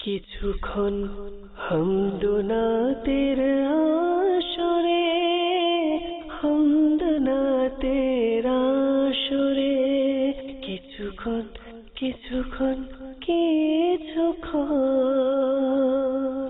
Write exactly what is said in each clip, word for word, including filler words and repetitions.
কিছুক্ষণ হামদনাতের আসরে, হামদনাতের আসরে, কিছুক্ষণ কিছুক্ষণ কিছুক্ষণ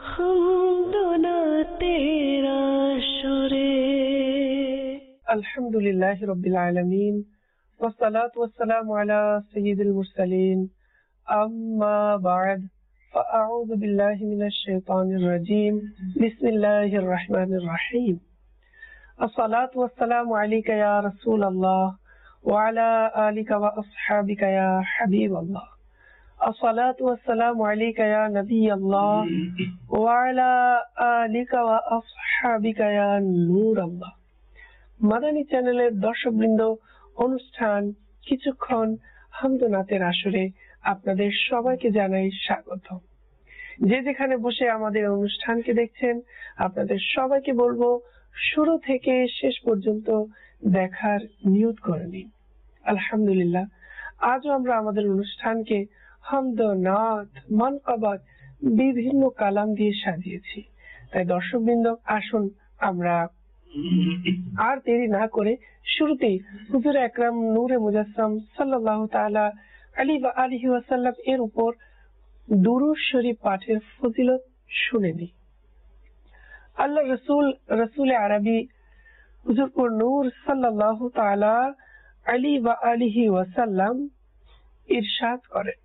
হামদনাতের আসরে। আলহামদুলিল্লাহি রাব্বিল আলামিন, ওয়াসসালাতু ওয়াসসালামু আলা সাইয়্যিদিল মুরসালিন, আম্মা বা'দ, ফাআউযু বিল্লাহি মিনাশ শাইতানির রাজীম, বিসমিল্লাহির রহমানির রহিম। আসসালাতু ওয়াসসালামু আলাইকা ইয়া রাসূলাল্লাহ ওয়া আলা আলিকা ওয়া আসহাবিকা ইয়া হাবিবাল্লাহ। আসসালাতু ওয়াসসালামু আলাইকা ইয়া নবিয়াল্লাহ ওয়া আলা আলিকা ওয়া আসহাবিকা ইয়া নূরাল্লাহ। মাদানী চ্যানেলের দর্শকবৃন্দ, অনুষ্ঠান কিছুক্ষণ হামদনাতের আসরে আপনাদের সবাইকে জানাই স্বাগত। যে যেখানে বসে আমাদের অনুষ্ঠানকে দেখছেন, আপনাদের সবাইকে বলবো শুরু থেকে শেষ পর্যন্ত দেখার নিয়ত করে নিন। আলহামদুলিল্লাহ, আজও আমরা আমাদের অনুষ্ঠানকে হামদ, নাত, মানকাবাত বিভিন্ন কালাম দিয়ে সাজিয়েছি। তাই দর্শকবৃন্দ, আসুন আমরা আর দেরি না করে শুরুতেই হুজুর আকরাম নূরে মুজাসসাম সাল্লাল্লাহু তাআলা আলাইহি ওয়া আলিহি ওয়াসাল্লাম এর উপর দুরূদ শরীফ পাঠের ফজিলত শুনে নিই। আল্লাহ রাসূল রাসূল আরবি হুজুর নূর সাল্লাল্লাহু তাআলা আলাইহি ওয়া আলিহি ওয়াসাল্লাম ইরশাদ করেন,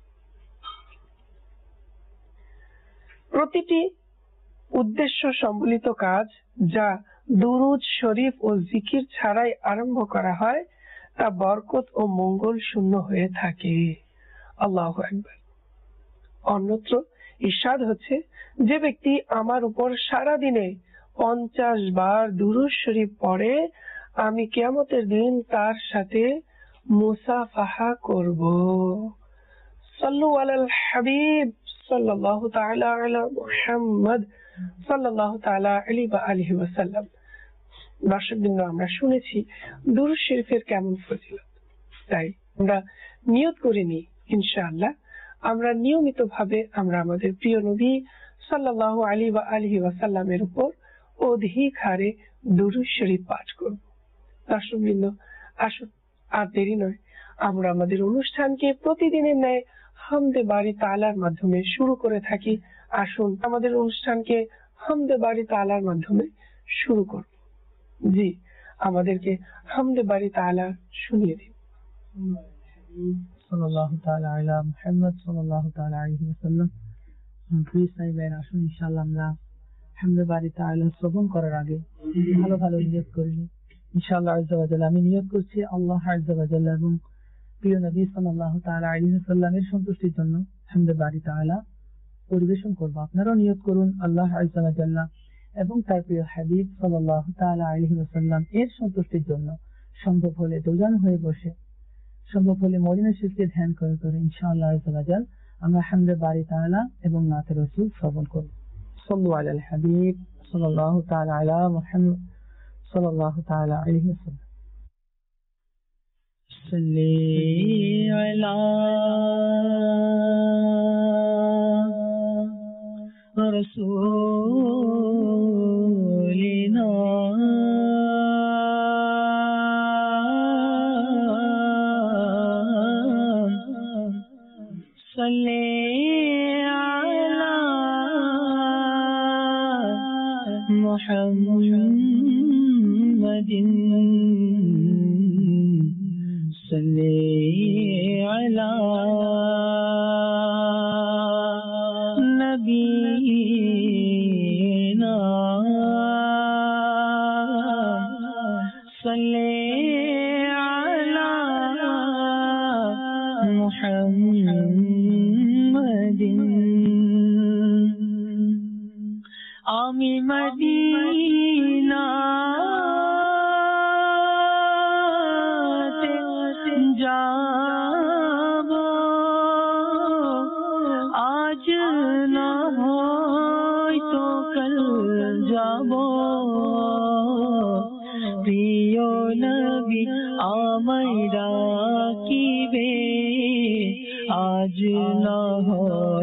প্রতিটি উদ্দেশ্য সম্বলিত কাজ যা দুরূদ শরীফ ও জিকির ছাড়াই আরম্ভ করা হয় তা বরকত ও মঙ্গল শূন্য হয়ে থাকে। আল্লাহু আকবার। অন্যত্র ইরশাদ হচ্ছে, যে ব্যক্তি আমার উপর সারা দিনে পঞ্চাশ বার দুরূদ শরীফ পড়ে, আমি কিয়ামতের দিন তার সাথে মুসাফাহা করব। সাল্লু আলাল হাবিব সাল্লাল্লাহু তাআলা আলা মুহাম্মদ সাল্লাল্লাহু তাআলা আলাইহি ওয়া আলিহি ওয়াসাল্লাম। দর্শকবৃন্দ, আমরা শুনেছি দুরূদ শরীফের কেমন ফজিলত। তাই আমরা নিয়ত করে নিই, ইনশাআল্লাহ আমরা নিয়মিত ভাবে আমরা আমাদের প্রিয় নবী সাল্লাল্লাহু আলাইহি ওয়া আলিহি ওয়াসাল্লামের উপর অধিক হারে দুরূদ শরীফ পাঠ করব। দর্শকবৃন্দ, আসুন আর দেরি নয়, আমরা আমাদের অনুষ্ঠানকে প্রতিদিনের ন্যায় হামদে বারি তাআলার মাধ্যমে শুরু করে থাকি। আসুন আমাদের অনুষ্ঠানকে হামদে বারি তাআলার মাধ্যমে শুরু করব। জি, আমাদেরকে হামদে বারি তাআলা শুনিয়ে দিন। সাল্লাল্লাহু তাআলা আলা মুহাম্মদ সাল্লাল্লাহু তাআলা আলাইহি ওয়াসাল্লাম। প্রিয় সাইবেন, আসুন ইনশাআল্লাহ আমরা হামদে বারি তাআলা শ্রবণ করার আগে ভালো ভালো নিয়ত করে নিই। ইনশাআল্লাহ আযজা ওয়া জাল্লা আমি নিয়ত করছি আল্লাহ আযজা ওয়া জাল্লা এবং প্রিয় নবী সাল্লাল্লাহু তাআলা আলাইহি ওয়াসাল্লামের সন্তুষ্টির জন্য হামদে বারি তাআলা পরিবেশন করব। আপনারাও নিয়ত করুন আল্লাহ আযজা ওয়া জাল্লা এবং তার প্রিয় হাবিব সাল্লাল্লাহু তাআলা আলাইহি ওয়াসাল্লাম এর সন্তুষ্টির জন্য সম্ভব হলে দোজান হয়ে বসে, সম্ভব হলে মদিনা শরীফকে ধ্যান করে করে ইনশাআল্লাহ আযজা ওয়া জাল আমরা হামদে বারি তাআলা এবং নাতে রাসূল শ্রবণ করব। সাল্লু আলাল হাবিব সাল্লাল্লাহু তাআলা আলা মুহাম্মদ সাল্লাল্লাহু তাআলা আলাইহি ওয়াসাল্লাম। সাল্লি আলা রাসূলিনা সাল্লি আলা মুহাম্মাদিন সাল্লি আলা নবিয়িনা সাল্লি আলা মুহাম্মাদিন। আমি মদিনা যাব, আজ না হয়তো কাল যাব। প্রিয় নবী আমায় ডাকিবে, আজ না হয়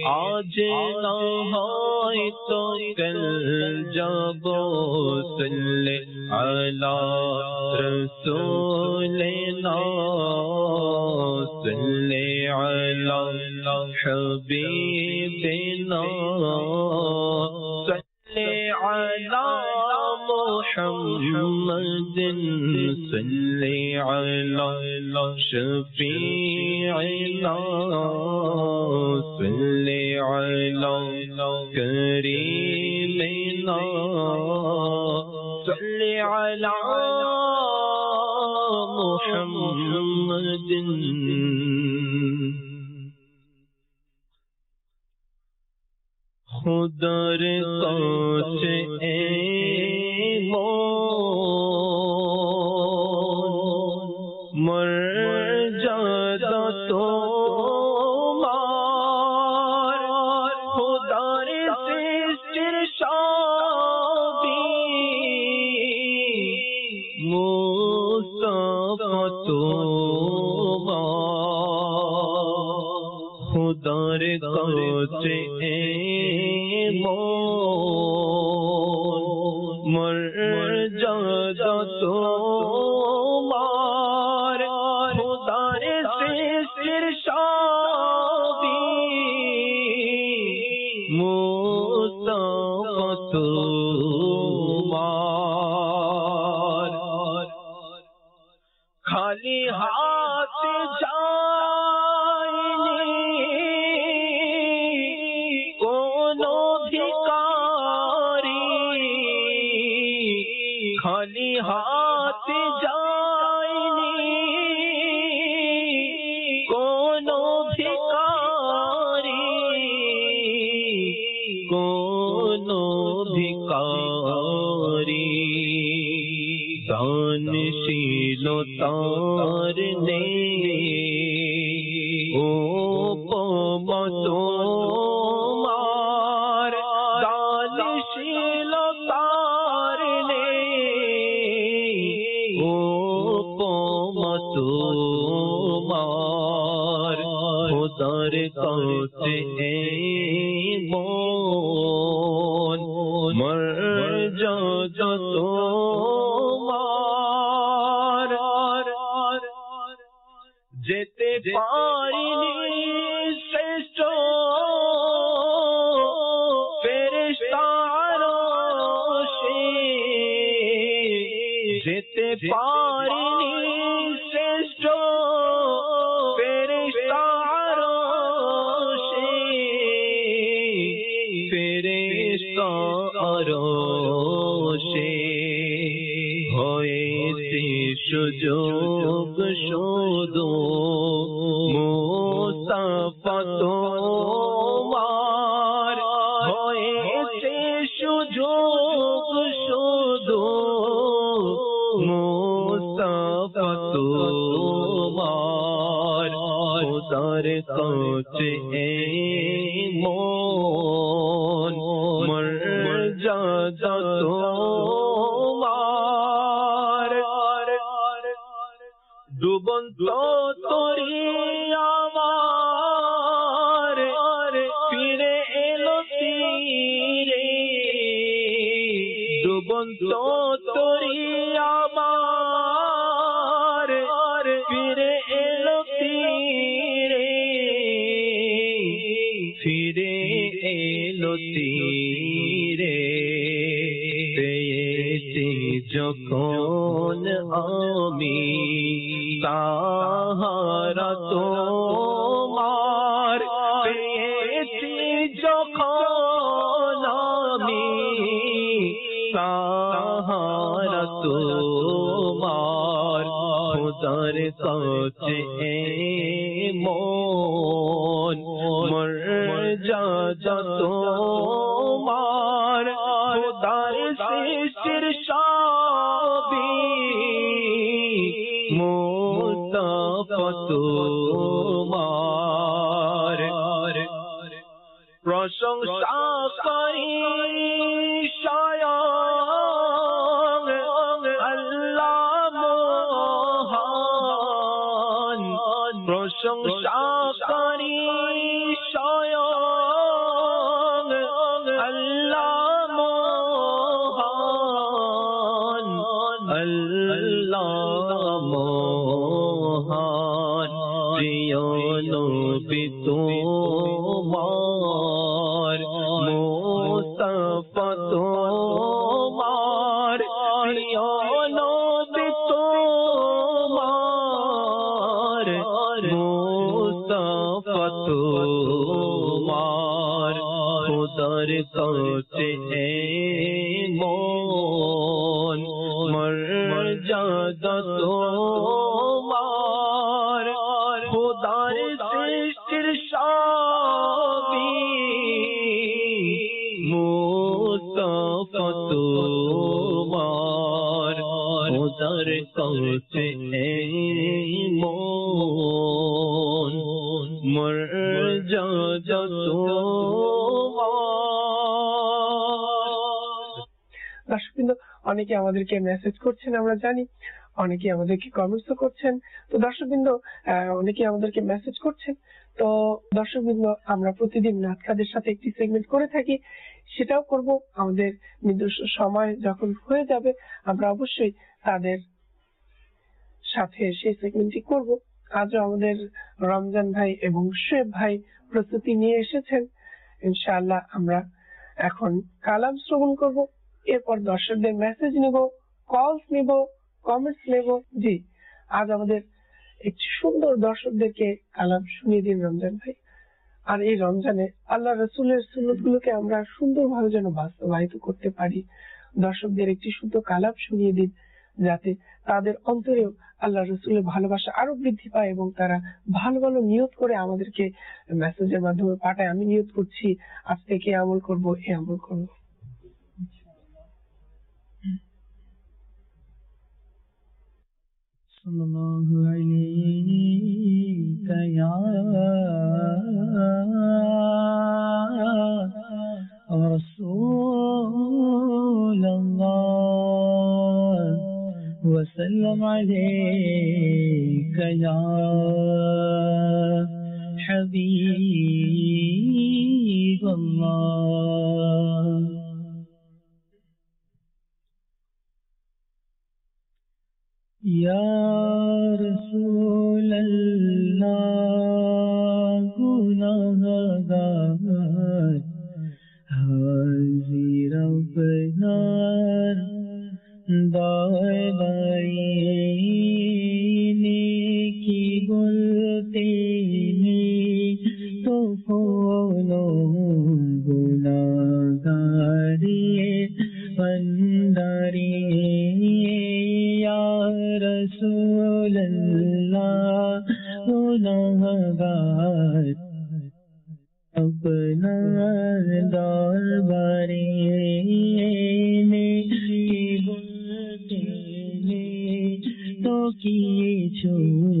आज ना হয় তো कल যাবো सल्ले अला रसूलिना सल्ले अला हबीबिना सल्ले अला मुहम्मदिन सल्ले अला शफीइना सल्ले अला करीमिना सल्ले अला मुहम्मदिन। खुदार काश ए मौन मर जाता तो मार खुदार से सिरशाबी मुस्तफा तो खुदार काश ए मौन मर जाता तो मार खुदार से सिरशाबी मुस्तफा तो मार खाली हाथ खाली हाथ जाइनी कोनो भिकारी कोनो भिकारी दानशीलो तारने ओ पमतो मार दानशीलो तारने मार खुदार काश ए मौन मर जाता तो मार जेते पारिनी श्रेष्ठ फेरिश्तारों से जेते पारिनी श्रेष्ठ फेरिश्तारों से फेरिश्तारों से হয়েছে সুযোগ শুধু মুস্তাফা তোমার হয়েছে সুযোগ শুধু মুস্তাফা তোমার খুদার কাশ এ মন মর যাতা তোমার ডুবন্ত তরি আমার ফিরে এলো তীরে ডুবন্ত তরি আমার ফিরে এলো তীরে ফিরে এলো তীরে পেয়েছি যখন আমি সাহারা তোমার পেয়েছি যখন আমি সাহারা তোমার খুদার কাশ এ মন মর যাতা তোমার খুদার সৃষ্টির সবই মুস্তাফা তোমার প্রশংসা করি স্বয়ং আল্লাহ মহান প্রশংসা করি স্বয়ং মুস্তাফা তোমার খুদার কাছে মন মর্যাদা তোমার খুদার সৃষ্টির সবই মুস্তাফা তোমার খুদার কাছে মন মর্যাদা তোমার। দর্শকবৃন্দ, অনেকে আমাদেরকে মেসেজ করছেন, আমরা জানি অনেকে আমাদেরকে কমেন্টসও করছেন। তো দর্শকবৃন্দ, অনেকে আমাদেরকে মেসেজ করছেন। তো দর্শকবৃন্দ, আমরা প্রতিদিন নাতখাদের সাথে একটি সেগমেন্ট করে থাকি, সেটাও করব। আমাদের নির্দিষ্ট সময় যখন হয়ে যাবে আমরা অবশ্যই তাদের সাথে সেই সেগমেন্টটি করব। আজও আমাদের রমজান ভাই এবং শোয়েব ভাই প্রস্তুতি নিয়ে এসেছেন। ইনশাআল্লাহ আমরা এখন কালাম শ্রবণ করব, এরপর দর্শকদের মেসেজ নেব, কলস নেব, কমেন্টস নেব। জি, আজ আমাদের একটি সুন্দর দর্শকদেরকে কালাম শুনিয়ে দিন রমজান ভাই। আর এই রমজানে আল্লাহ রসুলের সুন্নত গুলোকে আমরা সুন্দরভাবে যেন বাস্তবায়িত করতে পারি। দর্শকদের একটি শুদ্ধ কালাম শুনিয়ে দিন, যাতে তাদের অন্তরেও আল্লাহ রসুলের ভালোবাসা আরো বৃদ্ধি পায় এবং তারা ভালো ভালো নিয়ত করে আমাদেরকে মেসেজের মাধ্যমে পাঠায়। আমি নিয়ত করছি আজ থেকে আমল করব, এ আমল করব। সাল্লাল্লাহু আলাইকা ইয়া রাসূলুল্লাহ ওয়া সাল্লাম আলাইকা ইয়া হাবিবাল্লাহ। या रसूल अल्लाह गुनाहगार हाजिर अपना दाबारी नेकी बोलते तो खोलो गुनाहगारी अंदरी रसूल अल्लाह गुनाहगार अपना दरबारे में बोलते तो किछु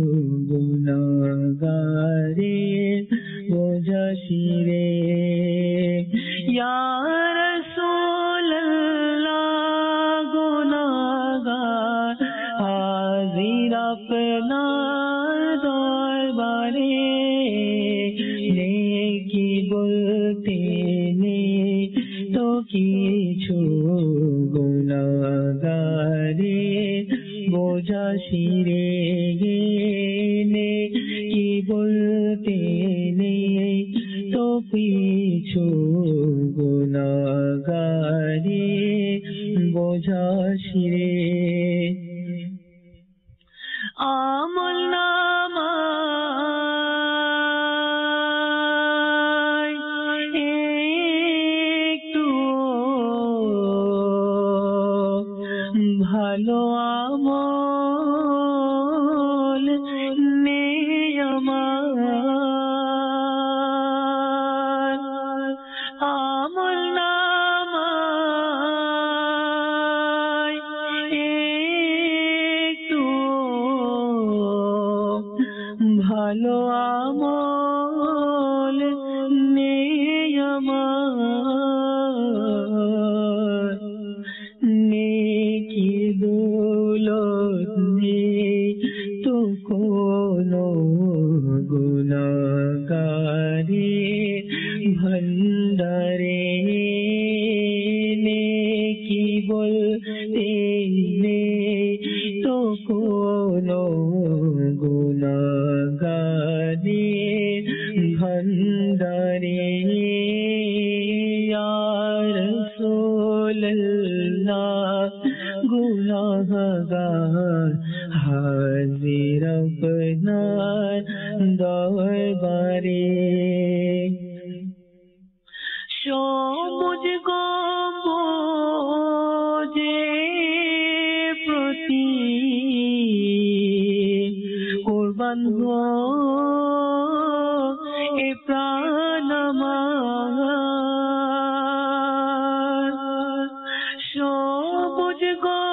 गुनाहगारे बोझा शिरे या रसूल अल्लाह गुनाहगार हाजिर अपना दरबारे नेकी बोलते ने तो किछु गुनाहगारे बोझा शिरे नेकी बोलते ने तो किछु गुनाहगारे बोझा शिरे। আমল নামায় একটু ভালো আমল নেই আমার। আমল নামায় একটু ভালো আমল নেই আমার। নেকি দৌলত নেই তো কোনো গুনাহগারে ভান্ডারে নেকি বলতে নেই তো কোনো গুনাহগারে ভান্ডারে। ইয়া রাসূলুল্লাহ গুনাহগার হাজির আপনার দরবারে। সবুজ গম্বুজে প্রতি কুরবান হোক এ প্রাণ আমার। সবুজ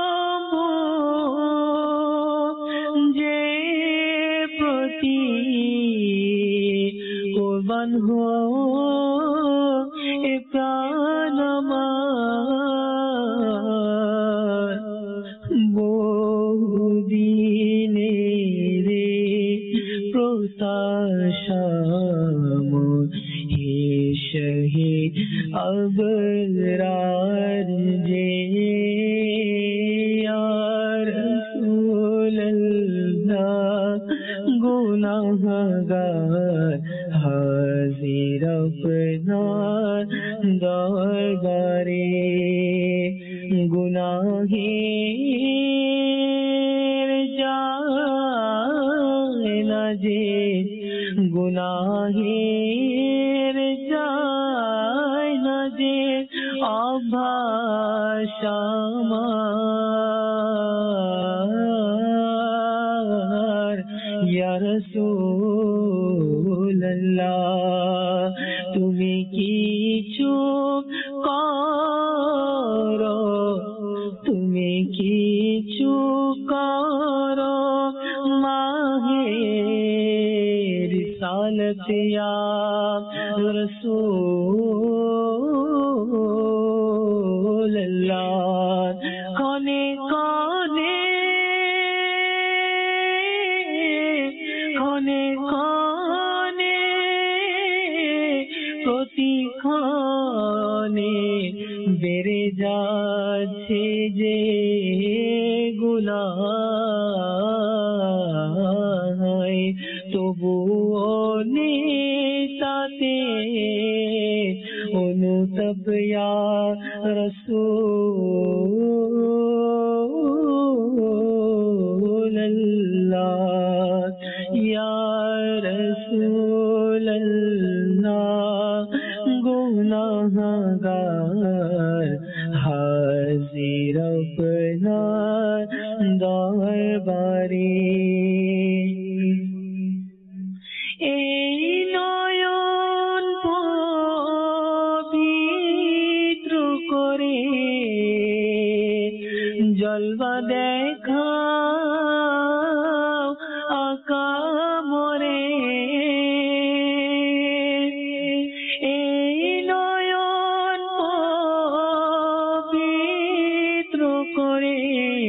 গম্বুজে প্রতি কুরবান হোক এ প্রাণ আমার। বহুদিনের প্রত্যাশা মোর হে শহীদ আবরার যে ইয়া রাসূলুল্লাহ গুনাহগার হাজির আপনার দরবারে। গুনাহের যায় না যে, গুনাহের যায় না যে অভ্যাস আমার। ইয়া রাসূলুল্লাহ তুমি কিছু করো, তুমি কিছু করো মাহে রিসালত ইয়া রাসূলুল্লাহ। কনে কনে ক্ষণে ক্ষণে প্রতিক্ষণে বেড়ে যাচ্ছে যে গুনাহ, তবুও তাতে অনুতপ ইয়া রাসূলুল্লাহ। ইয়া রাসূলুল্লাহ গুনাহগার হাজির আপনার দরবারে। এই নয়ন পবিত্র করে জলবা দেখাও আকা মরে। এই নয়ন পবিত্র করে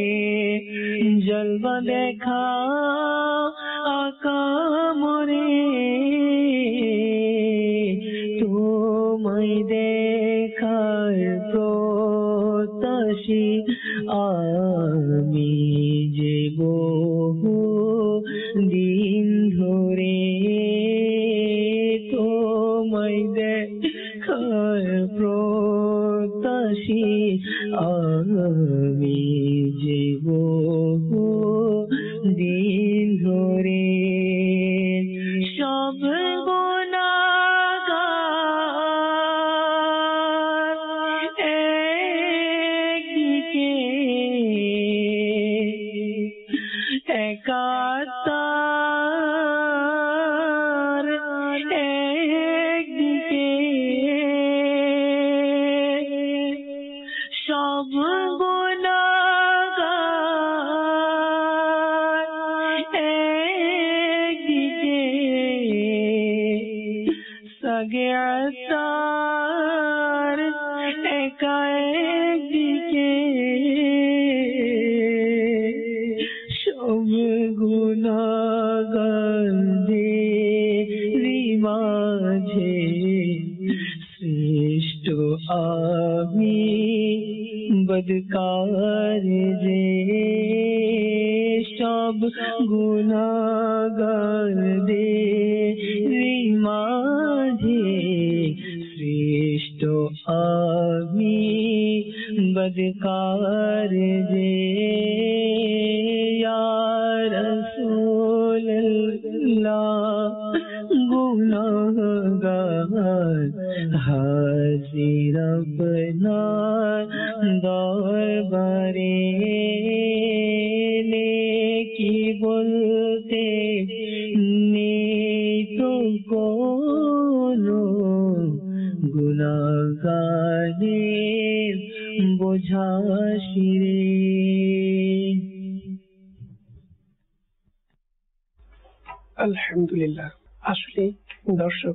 জলবা দেখাও আকা মরে। তোমায় দেখার প্রত্যাশী আমি যে বহু দিন ধরে। তোমায় দেখার প্রত্যাশী আমি যে বহু দিন ধরে। সব গুনাহগার একদিকে, একাত্তর একদিকে। সব গুনাহগার একদিকে, সাগিয়াতার একা একদিকে। সব গুনাহগারদের মাঝে শ্রেষ্ঠ আমি বদকার যে। সব গুনাহগারদের মাঝে শ্রেষ্ঠ আমি বদকার যে। বলতে নেই তো কোনো গুনাহগারের বোঝা শিরে। আলহামদুলিল্লাহ। আসলে দর্শক,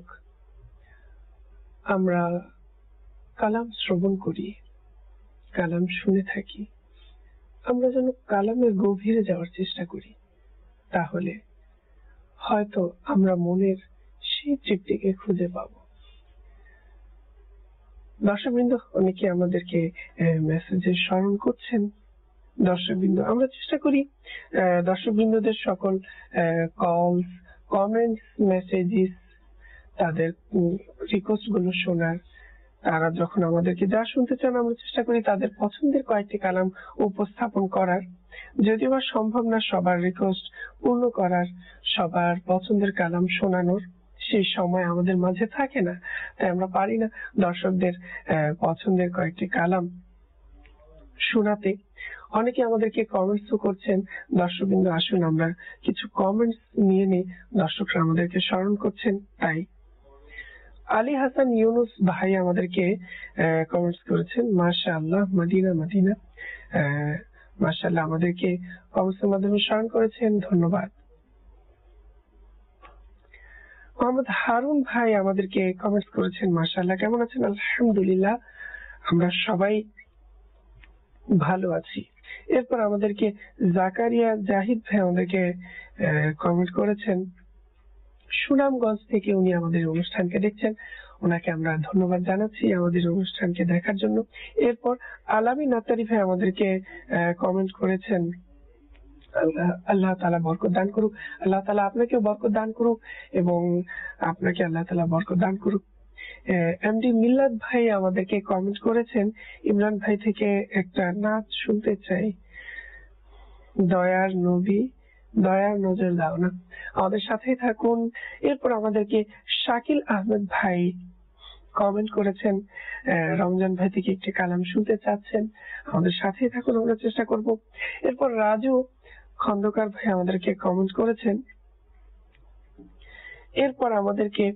আমরা কালাম শ্রবণ করি, কালাম শুনে থাকি, আমরা যেন কালামের গভীরে যাওয়ার চেষ্টা করি, তাহলে হয়তো আমরা মনের সেই তৃপ্তিকে খুঁজে পাব। দর্শকবৃন্দ, অনেকে আমাদেরকে মেসেজে স্মরণ করছেন। দর্শকবৃন্দ, আমরা চেষ্টা করি দর্শকবৃন্দদের সকল কলস, কমেন্টস, মেসেজেস, তাদের রিকোয়েস্ট গুলো শোনার। তারা যখন আমাদেরকে যা শুনতে চান, আমরা চেষ্টা করি তাদের পছন্দের কয়েকটি কালাম উপস্থাপন করার। যদিও বা সম্ভব না সবার রিকোয়েস্ট পূর্ণ করার, সবার পছন্দের কালাম শোনানোর, সেই সময় আমাদের মাঝে থাকে না, তাই আমরা পারি না দর্শকদের পছন্দের কয়েকটি কালাম শোনাতে। অনেকে আমাদেরকে কমেন্টস করছেন। দর্শকবৃন্দ, আসুন আমরা কিছু কমেন্টস নিয়ে নিই। দর্শকরা আমাদেরকে স্মরণ করছেন। তাই আলী হাসান ইউনুস ভাই আমাদেরকে কমেন্টস করেছেন, মাশাআল্লাহ, মদিনা মদিনা। মাশাআল্লাহ, আমাদেরকে কমেন্টসের মাধ্যমে স্মরণ করেছেন, ধন্যবাদ। মোহাম্মদ হারুন ভাই আমাদেরকে কমেন্টস করেছেন, মাশাআল্লাহ, কেমন আছেন? আলহামদুলিল্লাহ, আমরা সবাই ভালো আছি। এরপর আমাদেরকে জাকারিয়া জাহিদ ভাই আমাদেরকে কমেন্ট করেছেন, সুনামগঞ্জ থেকে উনি আমাদের অনুষ্ঠানকে দেখছেন। ওনাকে আমরা ধন্যবাদ জানাচ্ছি আমাদের অনুষ্ঠানকে দেখার জন্য। এরপর আলামী নাতারি ভাই আমাদেরকে কমেন্ট করেছেন, আল্লাহ তাআলা বরকত দান করুক। আল্লাহ তাআলা আপনাকেও বরকত দান করুক এবং আপনাকে আল্লাহ তাআলা বরকত দান করুক। এমডি মিল্লাত ভাই আমাদেরকে কমেন্ট করেছেন, ইমরান ভাই থেকে একটা নাচ শুনতে চাই, দয়ার নবী দয়ার নজর দাও না। আমাদের সাথেই থাকুন। এরপর আমাদেরকে শাকিল আহমেদ ভাই কমেন্ট করেছেন, রমজান ভাই থেকে একটি কালাম শুনতে চাচ্ছেন। আমাদের সাথেই থাকুন, আমরা চেষ্টা করব। এরপর রাজু খন্দকার ভাই আমাদেরকে কমেন্ট করেছেন। এরপর আমাদেরকে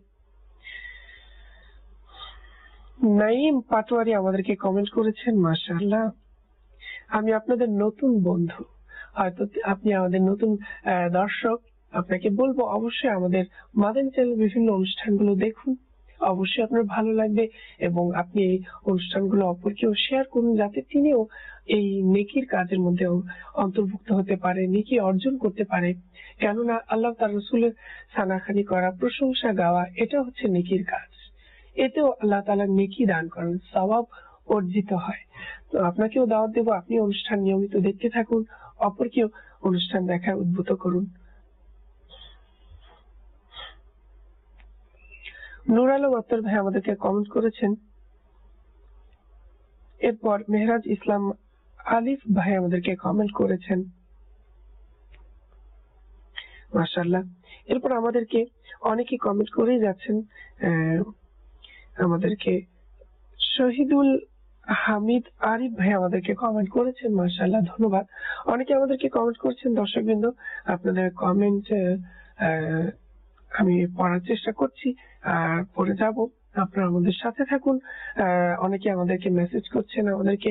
নাইম পাটোয়ারি আমাদেরকে কমেন্ট করেছেন, মাশাআল্লাহ, আমি আপনাদের নতুন বন্ধু, হয়তো আপনি আমাদের নতুন দর্শক। আপনাকে বলবো অবশ্যই আমাদের মাদানী চ্যানেল বিভিন্ন অনুষ্ঠানগুলো দেখুন, অবশ্যই আপনার ভালো লাগবে এবং আপনি এই অনুষ্ঠানগুলো অপরকেও শেয়ার করুন, যাতে তিনিও এই নেকির কাজের মধ্যে অন্তর্ভুক্ত হতে পারে, নেকি অর্জন করতে পারে। কেননা আল্লাহ তার রাসূলের সানাখানি করা, প্রশংসা গাওয়া, এটা হচ্ছে নেকির কাজ। এতেও আল্লাহ তাআলা নেকি দান করেন, সওয়াব অর্জিত হয়। তো আপনাকেও দাওয়াত দেব, আপনি অনুষ্ঠান নিয়মিত দেখতে থাকুন, অপরকেও অনুষ্ঠান দেখায় উদ্বুদ্ধ করুন। নূর আলম আত্তার ভাই আমাদেরকে কমেন্ট করেছেন। এরপর মেহরাজ ইসলাম আলিফ ভাই আমাদেরকে কমেন্ট করেছেন, মাশাআল্লাহ। এরপর আমাদেরকে অনেকে কমেন্ট করেই যাচ্ছেন। আমাদেরকে শহীদুল হামিদ আরিফ ভাই আমাদেরকে কমেন্ট করেছেন, মাশাআল্লাহ, ধন্যবাদ। অনেকে আমাদেরকে কমেন্ট করছেন। দর্শকবৃন্দ, আপনাদের কমেন্ট আমি পড়ার চেষ্টা করছি আর পড়ে যাব, আপনারা আমাদের সাথে থাকুন। অনেকে আমাদেরকে মেসেজ করছেন, আমাদেরকে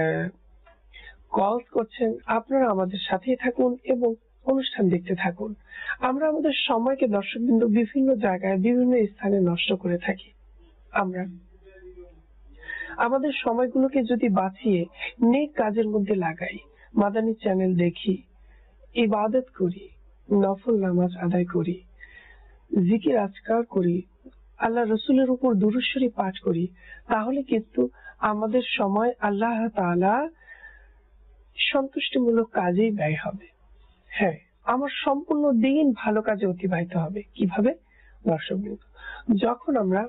কল করছেন। আপনারা আমাদের সাথেই থাকুন এবং অনুষ্ঠান দেখতে থাকুন। আমরা আমাদের সময়কে দর্শকবৃন্দ বিভিন্ন জায়গায় বিভিন্ন স্থানে নষ্ট করে থাকি। আমরা আমাদের সময়গুলোকে যদি বাঁচিয়ে নেক কাজের মধ্যে লাগাই, মাদানী চ্যানেল দেখি, ইবাদত করি, নফল নামাজ আদায় করি, জিকির আজকার করি, আল্লাহ রসুলের উপর দুরূদ শরীফ পাঠ করি, তাহলে কিন্তু আমাদের সময় আল্লাহ তাআলা সন্তুষ্টিমূলক কাজেই ব্যয় হবে। হ্যাঁ, আমার সম্পূর্ণ দিন ভালো কাজে অতিবাহিত হবে। কিভাবে? দর্শকবৃন্দ, যখন আমরা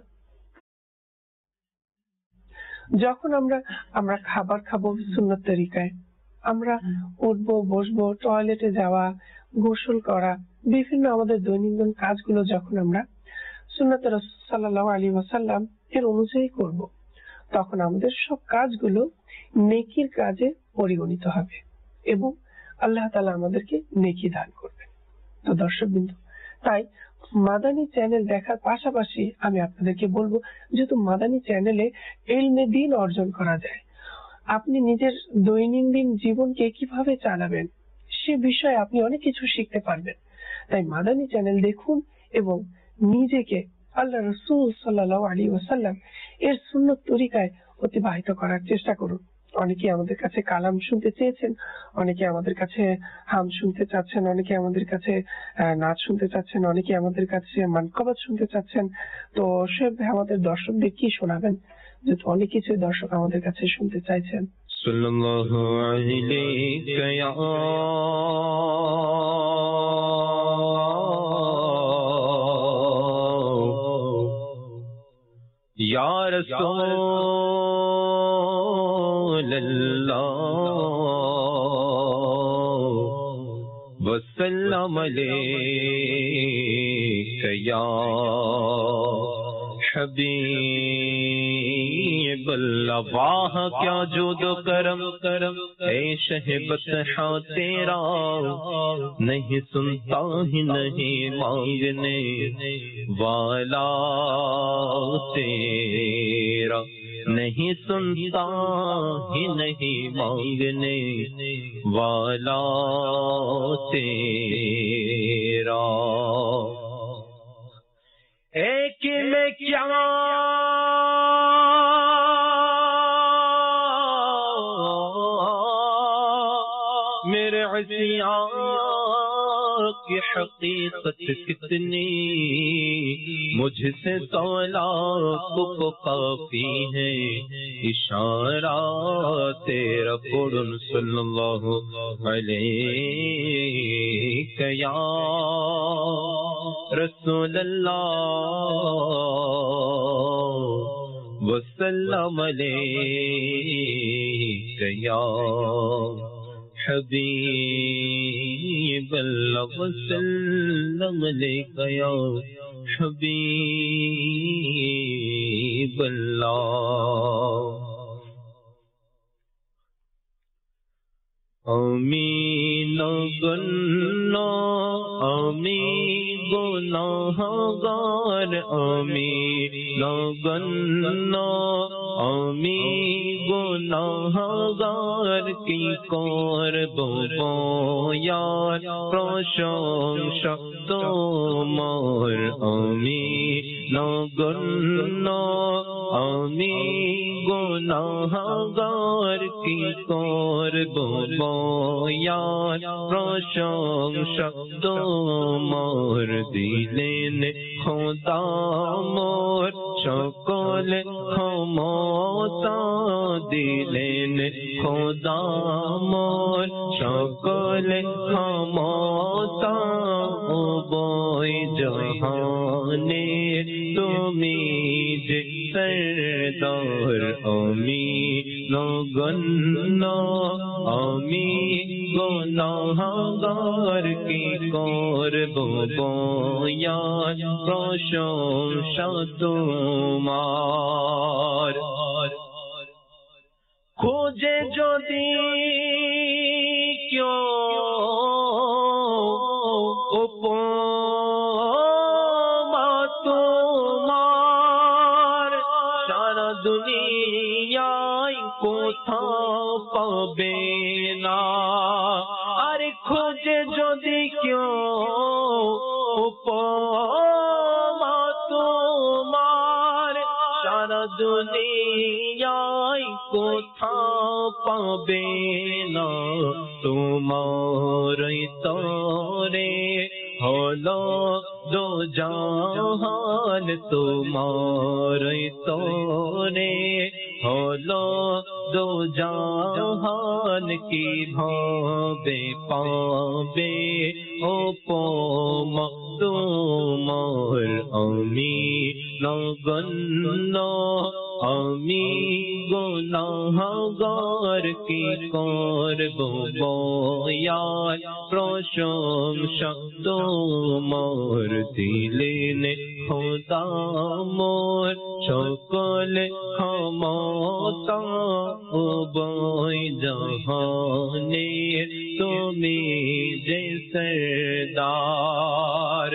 যখন আমরা আমরা খাবার খাবো সুন্নত তরিকায়, আমরা উঠবো, বসবো, টয়লেটে যাওয়া, গোসল করা, বিভিন্ন আমাদের দৈনন্দিন কাজগুলো যখন আমরা সুন্নত রাসূল সাল্লাল্লাহু আলাইহি ওয়াসাল্লাম এর অনুযায়ী করব, তখন আমাদের সব কাজগুলো নেকির কাজে পরিগণিত হবে এবং আল্লাহ তাআলা আমাদেরকে নেকি দান করবেন। তো দর্শকবৃন্দ, তাই মাদানী চ্যানেল দেখার পাশাপাশি আমি আপনাদেরকে বলবো, যেহেতু মাদানী চ্যানেলে ইলমে দ্বীন অর্জন করা যায়, আপনি নিজের দৈনন্দিন জীবনকে কিভাবে চালাবেন সে বিষয়ে আপনি অনেক কিছু শিখতে পারবেন। তাই মাদানী চ্যানেল দেখুন এবং নিজেকে আল্লাহ রাসূল সাল্লাল্লাহু আলাইহি ওয়াসাল্লাম এর সুন্নত তরিকায় অতিবাহিত করার চেষ্টা করুন। অনেকে আমাদের কাছে কালাম শুনতে চেয়েছেন, অনেকে আমাদের কাছে হাম শুনতে চাচ্ছেন, অনেকে আমাদের কাছে নাচ শুনতে চাচ্ছেন, অনেকে আমাদের কাছে মানকাবাত শুনতে চাচ্ছেন। তো শোয়েব ভাই আমাদের দর্শকদের কি শোনাবেন, যেহেতু অনেক কিছু দর্শক আমাদের কাছে শুনতে চাইছেন। সাল্লাল্লাহু আলাইকা ইয়া या रसूल अल्लाह वसल्लम अलैका या हबीब अल्लाह। वाह क्या जुद करम करम ऐ शहबत हा तेरा, नहीं सुनता ही नहीं मांगने वाला तेरा, नहीं सुनता ही नहीं मांगने वाला तेरा। एक में क्या मेरे असियां की हकीकत कितनी, मुझसे तौला को काफी है इशारा तेरा। पुरुन सल्लल्लाहु अलैहि या रसूल अल्लाह वसल्लम अलैका या हबीब अल्लाह वसल्लम अलैका या हबीब अल्लाह। आमीन गुन्ना आमीन गुनाहगार, आमीन गुन्ना आमीन गुनाहगार की कौर बो यार प्रशंसा তোমার। आमीन गुन्ना आमीन गुनाहगार की कौर बो यार प्रशंसा তোমার। দিলেন খোদা মোর সকল ক্ষমতা, দিলেন খোদা মোর সকল ক্ষমতা। ও বই জাহানের তুমি যে সরদার। আমিন গুন্না আমিন গুনাহগার কি করব বয়ান প্রশংসা তোমার। খোঁজে যদি কেউ উপমা তোমার, সারা দুনিয়ায় কোথাও পাবে না। আরে খোঁজে যদি কেউ উপমা তোমার, সারা দুনিয়ায় কোথাও পাবে না। তোমার তরে হলো দো জাহান, তোমার তরে হলো দো জাহান। কিভাবে পাবে উপমা তোমার। আমিন নগণ্য আমি গুনাহগার কি করব বয়ান প্রশংসা তোমার দিলেন খোদা মোর সকল ক্ষমতা উভয় জাহানের তুমি যে সরদার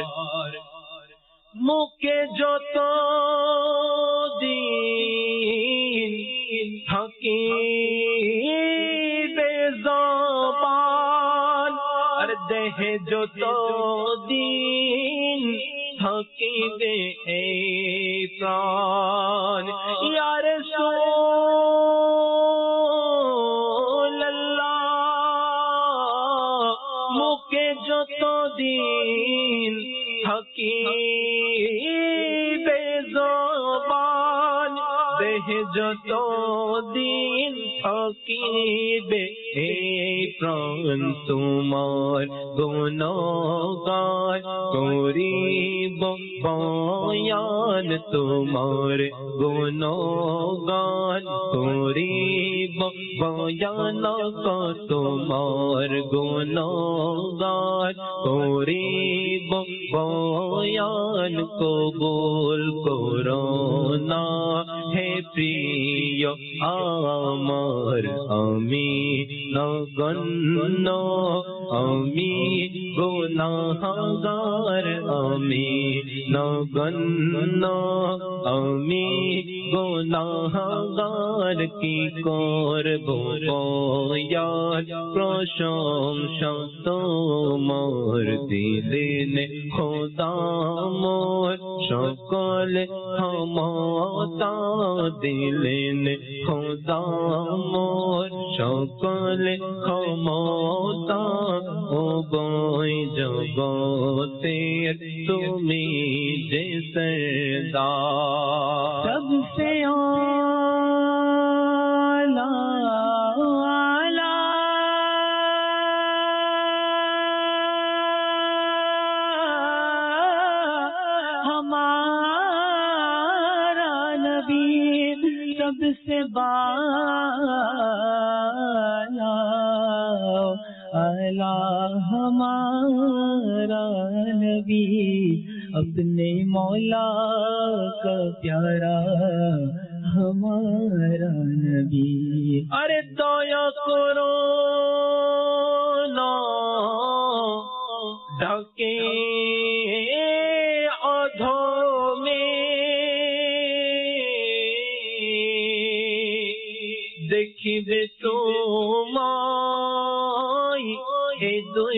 মুখে যত দিন থাকিবে জবান আর দেহে যত দিন থাকিবে এই প্রাণ ইয়া রাসূলুল্লাহ মুখে যত দিন থাকিবে জবান দেহে যত দিন থাকিবে এই প্রাণ তোমার গুণগান করিব বয়ান তোমার গুণগান করিব বয়ান তোমার গুণগান করিব বয়ান কবুল করোনা হে প্রিয় আমার আমি নগণ্য আমি গুনাহগার আমি নগণ্য আমি গুনাহগার কি করব বয়ান প্রশংসা তোমার দিলেন খোদা মোর সকল ক্ষমতা দিলেন খোদা মোর সকল ক্ষমতা উভয় জগতের তুমি যে সরদার सबसे आला आला हमारा नबी सबसे बाला आला हमारा नबी अपने मौला का प्यारा हमारा नबी अरे दया करो ना ढके अधों में देखिबे তোমায় এই দুই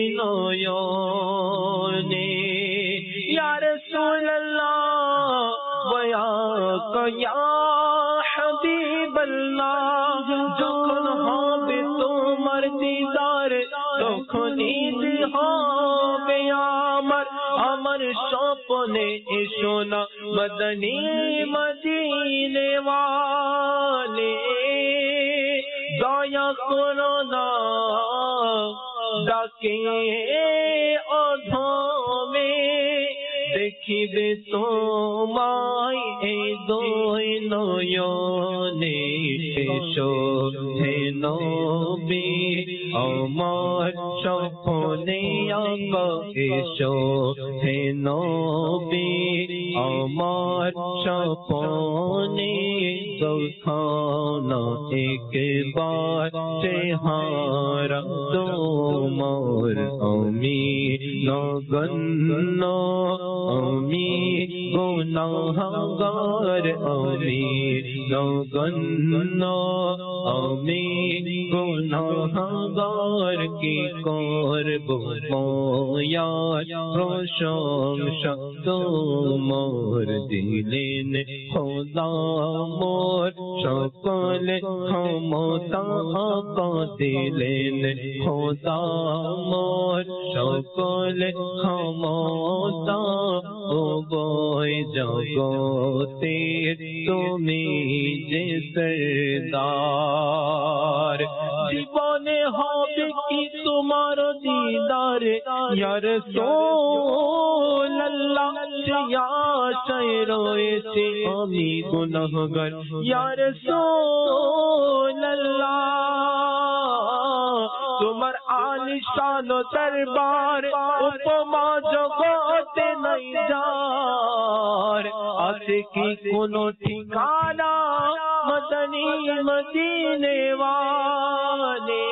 নয়নে या रसूल अल्लाह वया या हबीब अल्लाह যখন হবে তোমার দিদার তখনই যে হবে আমার আমার স্বপ্নে এসো না মদনী মদিনে ওয়ালে দয়া করো না ডাকে অধমে দেখিবে তোমায় এই দুই নয়নে এসো হে নবী আমার স্বপ্নে আকা এসো হে নবী আমার স্বপ্নে গৌখানা একবার চেহারা তোমার আমি নগণ্য আমি গুনাহগার আমি নগণ্য আমি গুনাহগার কি করব বয়ান প্রশংসা তোমার দিলেন খোদা মোর সকল ক্ষমতা দিলেন খোদা মোর সকল ক্ষমতা উভয় জগতের তুমি যে সরদার জীবনে হবে কি কি তোমার দিদারে ইয়া রাসূলুল্লাহ ইয়া আশায় রয়েছে আমি গুনাহগার ইয়া রাসূলুল্লাহ তোমার আলিশান দরবার উপমা জগতে নাই যার আছে কি কোনো ঠিকানা মদনী মদিনে वाले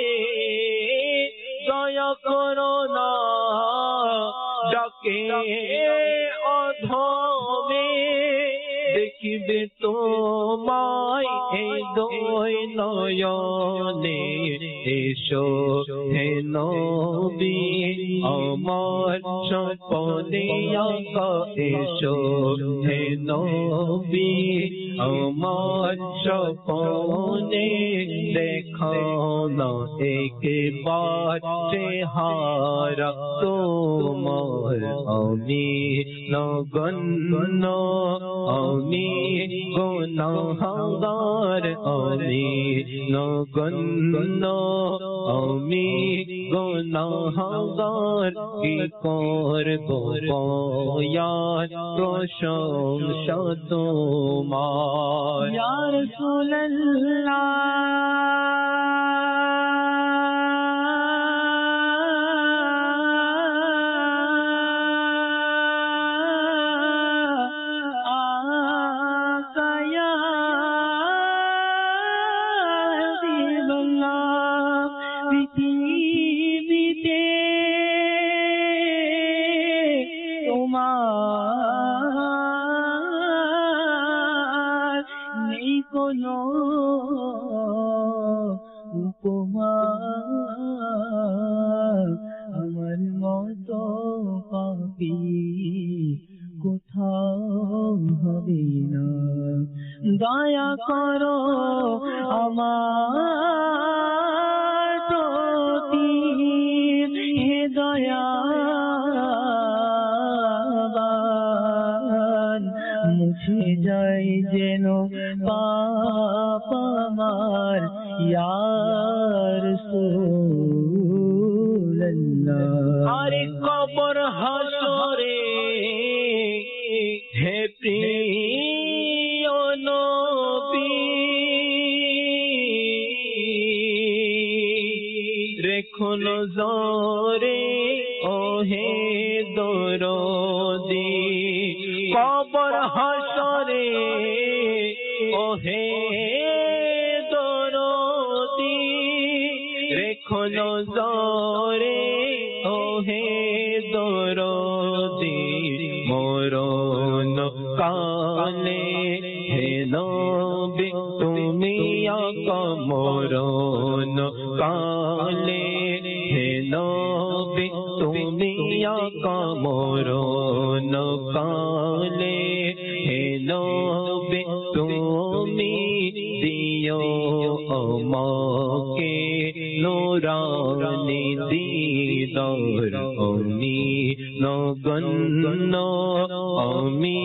दया करो ना डाके अधमे देखिबे তোমায় এই দুই নয়নে এসো হে নবী আমার স্বপনে আকা এসো হে নবী আমার স্বপনে দেখাও না একবার চেহারা তোমার আমি নগণ্য আমি গুনাহগার আমি নগণ্য আমি গুনাহগার কি করব বয়ান প্রশংসা তোমার ইয়া রাসূলুল্লাহ উপমা আমার মতো পাপী কোথাও হবে না দয়া করো আমার প্রতি হে দয়াবান মুছে যায় যেন পাপ আমার ইয়া রাসূলুল্লাহ আরে কবর হাসরে হে প্রিয় নবী রেখো নজরে ও হে দরদি কবর হাসরে ও হে দরদি রেখো নজরে ও হে দরদি মরণ কালে হে নবী তুমি আকা মরণ কালে হে নবী তুমি আকা মরণ কালে হে নবী তুমি দিও আমাকে নূরানি দিদার আমি নগণ্য আমি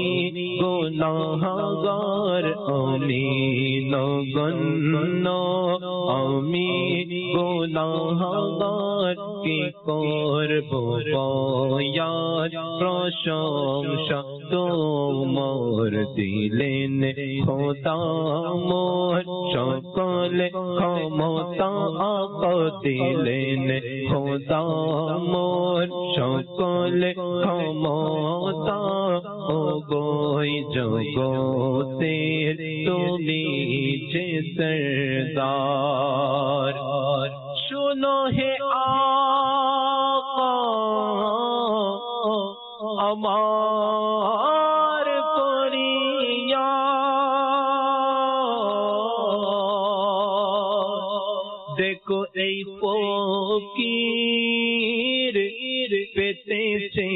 গুনাহগার আমি নগণ্য আমি গুনাহগার কি করব বয়ান প্রশংসা তোমার দিলেন খোদা মোর সকল ক্ষমতা আকা দিলেন খোদা মোর সকল ক্ষমতা ও গই জগতের তুমি যে সরদার শুনো হে আকা আমার পরিয়া দেখো এই ফকির পেতেছে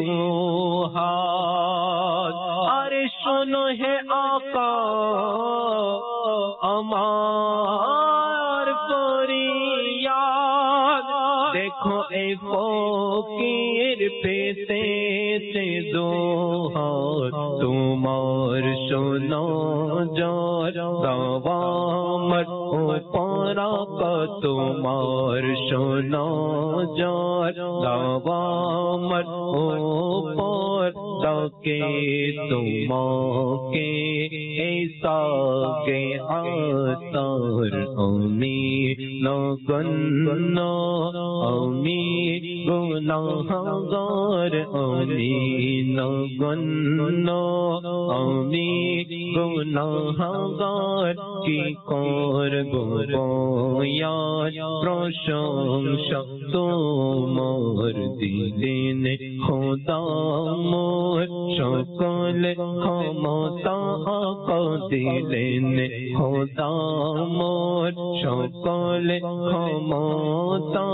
দুহাত আরে শোনো হে আকা আমার পরিয়া দেখো এই ফকির পায়ের পেতেছে দোহার তোমার শোনো জর দাওয়ামত ও পরাকা তোমার শোনো জর দাওয়ামত ও পর তাকে তোমাকে সাগে আতার আমি নগন্ন আমি গুনাহগার আমি নগন্ন আমি গুনাহগার কি করব বয়ান প্রশংসা তোমার দিলেন খোদা মোর সকল ক্ষমতা দিলেন খোদা মোর সকল ক্ষমতা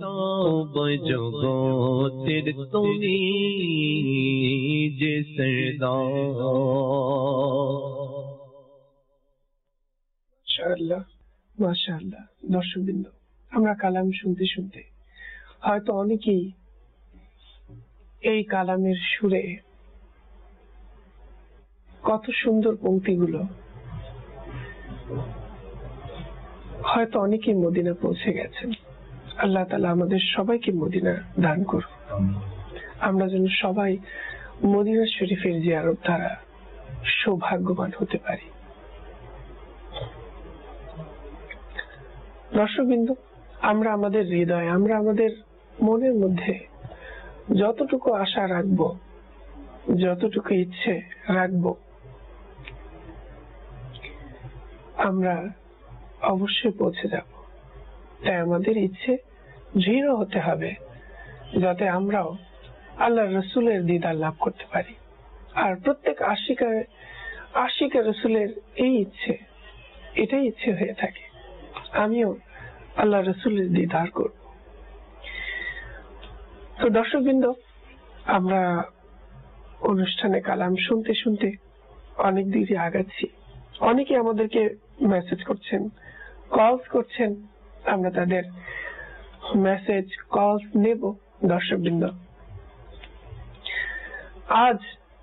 জগতের তুমি যে সরদার। মাশাআল্লাহ মাশাআল্লাহ। দর্শকবৃন্দ, আমরা কালাম শুনতে শুনতে হয়তো অনেকেই এই কালামের সুরে কত সুন্দর পংক্তিগুলো হয়তো অনেকেই মদিনা পৌঁছে গেছেন। আল্লাহ তাআলা আমাদের সবাইকে মদিনা দান করুন। আমরা যেন সবাই মদিনা শরীফের জিয়ারত দ্বারা সৌভাগ্যবান হতে পারি। দর্শকবৃন্দ, আমরা আমাদের হৃদয়, আমরা আমাদের মনের মধ্যে যতটুকু আশা রাখবো, যতটুকু ইচ্ছে রাখবো, আমরা অবশ্যই পৌঁছে যাব। তাই আমাদের ইচ্ছে দৃঢ় হতে হবে যাতে আমরাও আল্লাহ রসুলের দিদার লাভ করতে পারি। আর প্রত্যেক আশিকা আশিকা রসুলের এই ইচ্ছে, এটাই ইচ্ছে হয়ে থাকে, আমিও আল্লাহ রসুলের দিদার করব। তো দর্শকবৃন্দ, আমরা অনুষ্ঠানে কালাম শুনতে শুনতে অনেক দিকে আগাচ্ছি। অনেকে আমাদেরকে মেসেজ করছেন, কলস করছেন, আমরা তাদের মেসেজ কলস নেব। দর্শকবৃন্দ, আজ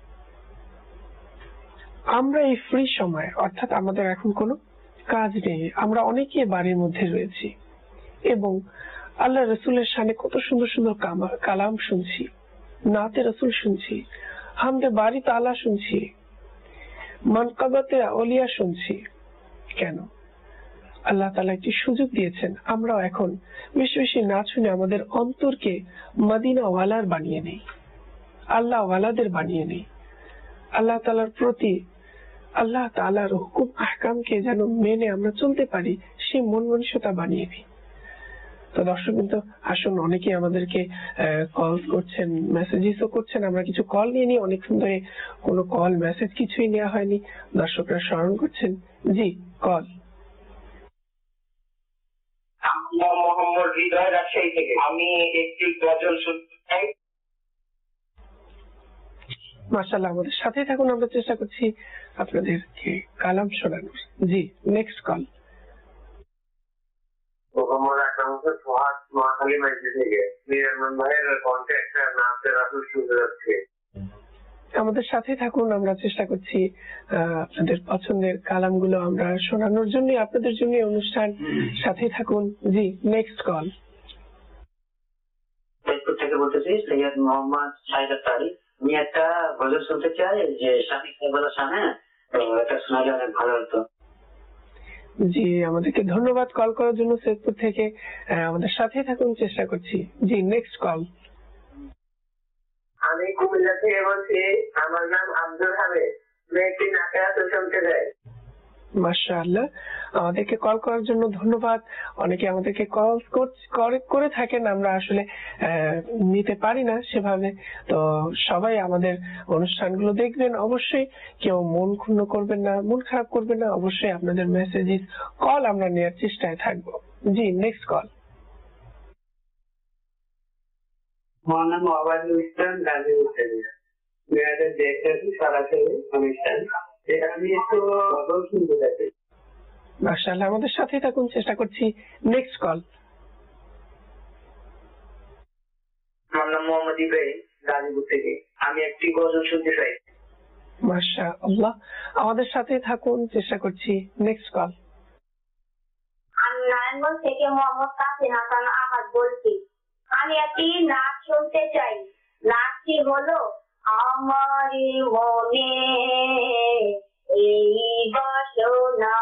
আমরা এই ফ্রি সময়, অর্থাৎ আমাদের এখন কোনো কাজ নেই, আমরা অনেকে বাড়ির মধ্যে রয়েছি এবং আল্লাহ রসুলের শানে কত সুন্দর সুন্দর কালাম শুনছি, নাতে রসুল শুনছি, হামদে বাড়ি তালা শুনছি, মানকাবাতে আউলিয়া শুনছি। কেন? আল্লাহ তাআলা একটি সুযোগ দিয়েছেন, আমরাও এখন বেশি বেশি না শুনে আমাদের অন্তরকে মদিনা ওয়ালার বানিয়ে নেই, আল্লাহ ওয়ালাদের বানিয়ে নেই। আল্লাহ তাআলার প্রতি, আল্লাহ তাআলার হুকুম আহকামকে যেন মেনে আমরা চলতে পারি, সেই মন মানসিকতা বানিয়ে নিই। তো দর্শক কিন্তু আসুন, অনেকে আমাদেরকে কল করছেন, মেসেজও করছেন, আমরা কিছু কল নিয়ে নিই। অনেকক্ষণ ধরে কোনো কল মেসেজ কিছুই নেওয়া হয়নি, দর্শকরা স্মরণ করছেন। জি, কল। মোহাম্মদ হৃদয়, রাজশাহী থেকে। আমি একটি গজল শুনতে চাই। মাশাআল্লাহ, আমাদের সাথে থাকুন, আমরা চেষ্টা করছি আপনাদেরকে কালাম শোনানোর। জি, নেক্সট কল। মোহাম্মদ আকরাম হোসেন সোহাগ, নোয়াখালী মাইজি থেকে। নির্মল ভাইয়ের কণ্ঠে একটা নাচে রাসূল শুনতে যাচ্ছে। আমাদের সাথে থাকুন, আমরা চেষ্টা করছি আপনাদের পছন্দের কালামগুলো আমরা শোনানোর জন্য, আপনাদের জন্য অনুষ্ঠান। সাথে থাকুন। জি, নেক্সট কল। ফেসবুক থেকে বলতেছি, সৈয়দ মোহাম্মদ শাহিদ আখতারি। আমি একটা গজল শুনতে চাই, যে শাফি সাহেবের সামনে, এটা শোনালে অনেক ভালো হতো। জি, আমাদেরকে ধন্যবাদ কল করার জন্য ফেসবুক থেকে। আমাদের সাথে থাকুন, চেষ্টা করছি। জি, নেক্সট কল। আমি কুমিল্লা থেকে বলছি, আমার নাম আব্দুল হামিদ। আমি একটি নাচের রাসূল শুনতে চাই। মাশাআল্লাহ, আমাদেরকে কল করার জন্য ধন্যবাদ। অনেকে আমাদেরকে কল করে থাকেন, আমরা আসলে নিতে পারি না সেভাবে। তো সবাই আমাদের অনুষ্ঠানগুলো দেখবেন, অবশ্যই কেউ মন ক্ষুণ্ণ করবেন না, মন খারাপ করবেন না, অবশ্যই আপনাদের মেসেজেস, কল আমরা নেওয়ার চেষ্টায় থাকবো। জি, নেক্সট কল। আমার নাম ওয়াবাদুল ইসলাম, গাজীপুর থেকে। মেয়েদের দেখতেছি সরাসরি অনুষ্ঠান, আমি একটু গজল শুনতে চাই। মাশাআল্লাহ, আমাদের সাথে থাকুন, চেষ্টা করছি। Next call. আমার নাম মোহাম্মদ ইব্রাহিম, গাজীপুর থেকে। আমি একটি গজল শুনতে চাই। মাশাআল্লাহ, আমাদের সাথে থাকুন, চেষ্টা করছি। Next call. আমি নারায়ণগঞ্জ থেকে মোহাম্মদ কাসিম হাসান আহাদ বলছি। আমি একটি নাচ শুনতে চাই। নাচটি হলো আমারই মনে এই বাসনা।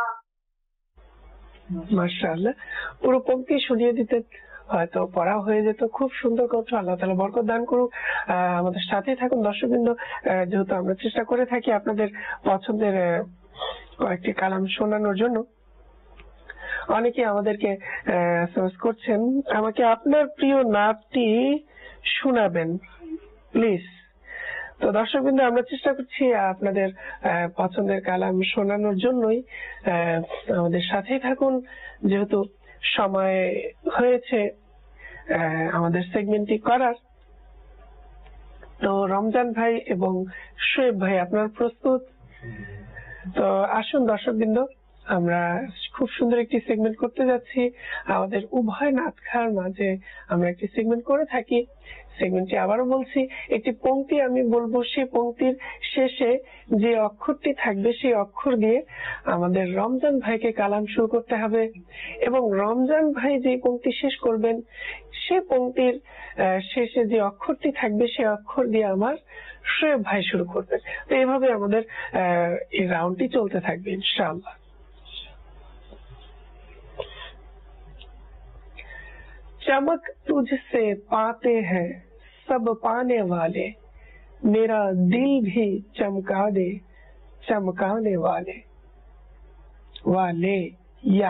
মাশাআল্লাহ, পুরো পঙ্ক্তি শুনিয়ে দিতে হয়তো পড়া হয়ে যেত। খুব সুন্দর কণ্ঠ, আল্লাহ তাআলা বরকত দান করুক। আহ, আমাদের সাথে থাকুন দর্শকবৃন্দ। আহ, যেহেতু আমরা চেষ্টা করে থাকি আপনাদের পছন্দের আহ, কয়েকটি কালাম শোনানোর জন্য, অনেকে আমাদেরকে এসএমএস করছেন, আমাকে আপনার প্রিয় নাচটি শোনাবেন প্লিজ। তো দর্শকবৃন্দ, আমরা চেষ্টা করছি আপনাদের আহ, পছন্দের কালাম শোনানোর জন্যই। আহ, আমাদের সাথেই থাকুন, যেহেতু সময় হয়েছে আহ, আমাদের সেগমেন্টটি করার। তো রমজান ভাই এবং শোয়েব ভাই, আপনার প্রস্তুত? তো আসুন দর্শকবৃন্দ, আমরা খুব সুন্দর একটি সেগমেন্ট করতে যাচ্ছি। আমাদের উভয় নাতখার মাঝে আমরা একটি সেগমেন্ট করে থাকি। সেগমেন্টটি আবারও বলছি, একটি পংক্তি আমি বলবো, সেই পংক্তির শেষে যে অক্ষরটি থাকবে সেই অক্ষর দিয়ে আমাদের রমজান ভাইকে কালাম শুরু করতে হবে, এবং রমজান ভাই যে পংক্তি শেষ করবেন সেই পংক্তির শেষে যে অক্ষরটি থাকবে সেই অক্ষর দিয়ে আমার শোয়েব ভাই শুরু করবেন। তো এইভাবে আমাদের আহ এই রাউন্ডটি চলতে থাকবে ইনশাআল্লাহ। चमक तुझसे पाते हैं सब पाने वाले, मेरा दिल भी चमका दे चमकाने वाले वाले या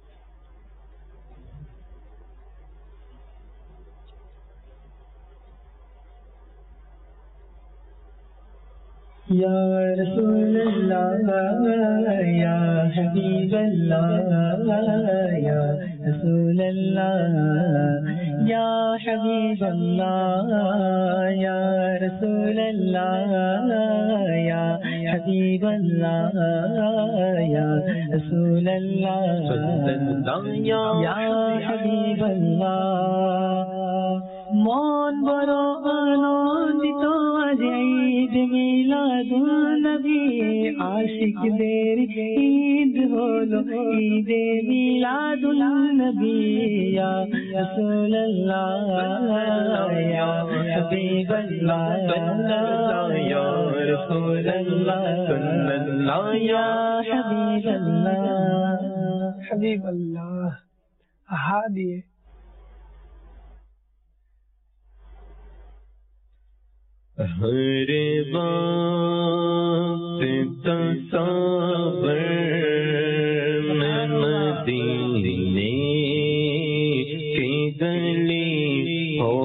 या रसूल अल्लाह या हबीब अल्लाह या रसूल अल्लाह या हबीब अल्लाह या रसूल अल्लाह या हबीब अल्लाह या रसूल अल्लाह या हबीब अल्लाह। মন বড় আনন্দিত আজ ঈদ মিলাদুন নবী, আশিকদের ঈদ হলো ঈদে মিলাদুন নবী। ইয়া রাসূলুল্লাহ ইয়া হাবিবাল্লাহ ইয়া রাসূলুল্লাহ সাল্লাল্লাহু ইয়া হাবিবাল্লাহ হাবিবাল্লাহ। হা দিয়ে हर वक्त तसव्वुर में मदीने की गली हो,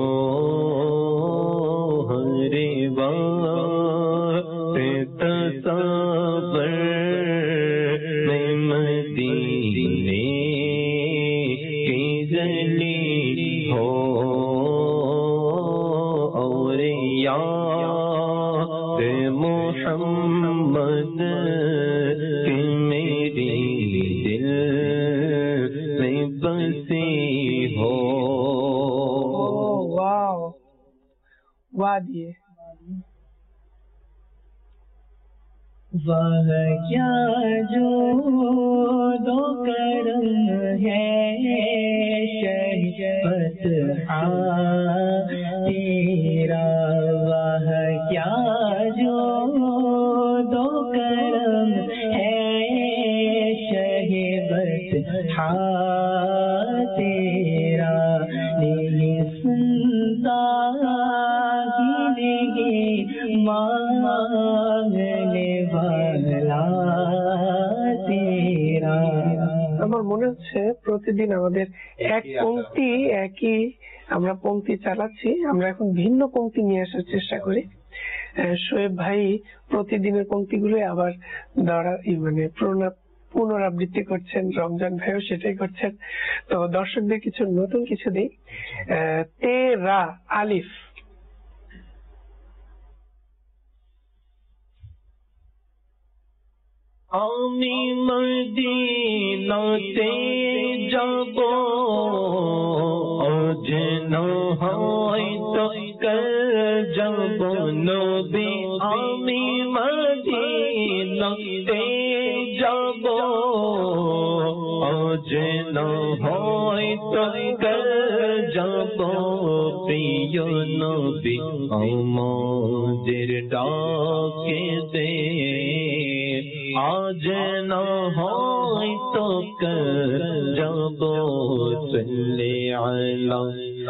हर वक्त तसव्वुर में मदीने की गली हो, मोहम्मद की मेरी दिल में बसी हो। वाह वाह दिए। वह क्या जो दो करम है शहीद तेरा, वह क्या जो दो करम है शहीद तेरा, नहीं सुनता नहीं मांगने वाला तेरा। আমার মনে হচ্ছে প্রতিদিন আমাদের এক পংক্তি একই আমরা পংক্তি চালাচ্ছি, আমরা এখন ভিন্ন পংক্তি নিয়ে আসার চেষ্টা করি। শোয়েব ভাই প্রতিদিনের পংক্তিগুলো আবার মানে পুনরাবৃত্তি করছেন, রমজান ভাইও সেটাই করছেন। তো দর্শকদের কিছু নতুন কিছু দিই। তে রা আলিফ, আমি মদিনাতে যাব, আজ न হয় তো কর যাব নবী আমি মদিনাতে যাব আজ ন হয় তো কর যাব প্রিয় নবী আমাদের ডাকে দে আজ ন হয় তো কর যাব সাল্লি আলা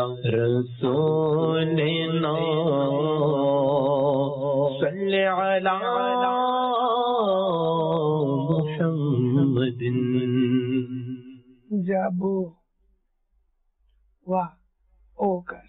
রসূলিনা সাল্লি আলা মুহাম্মাদিন যাবো ওয়া ওকার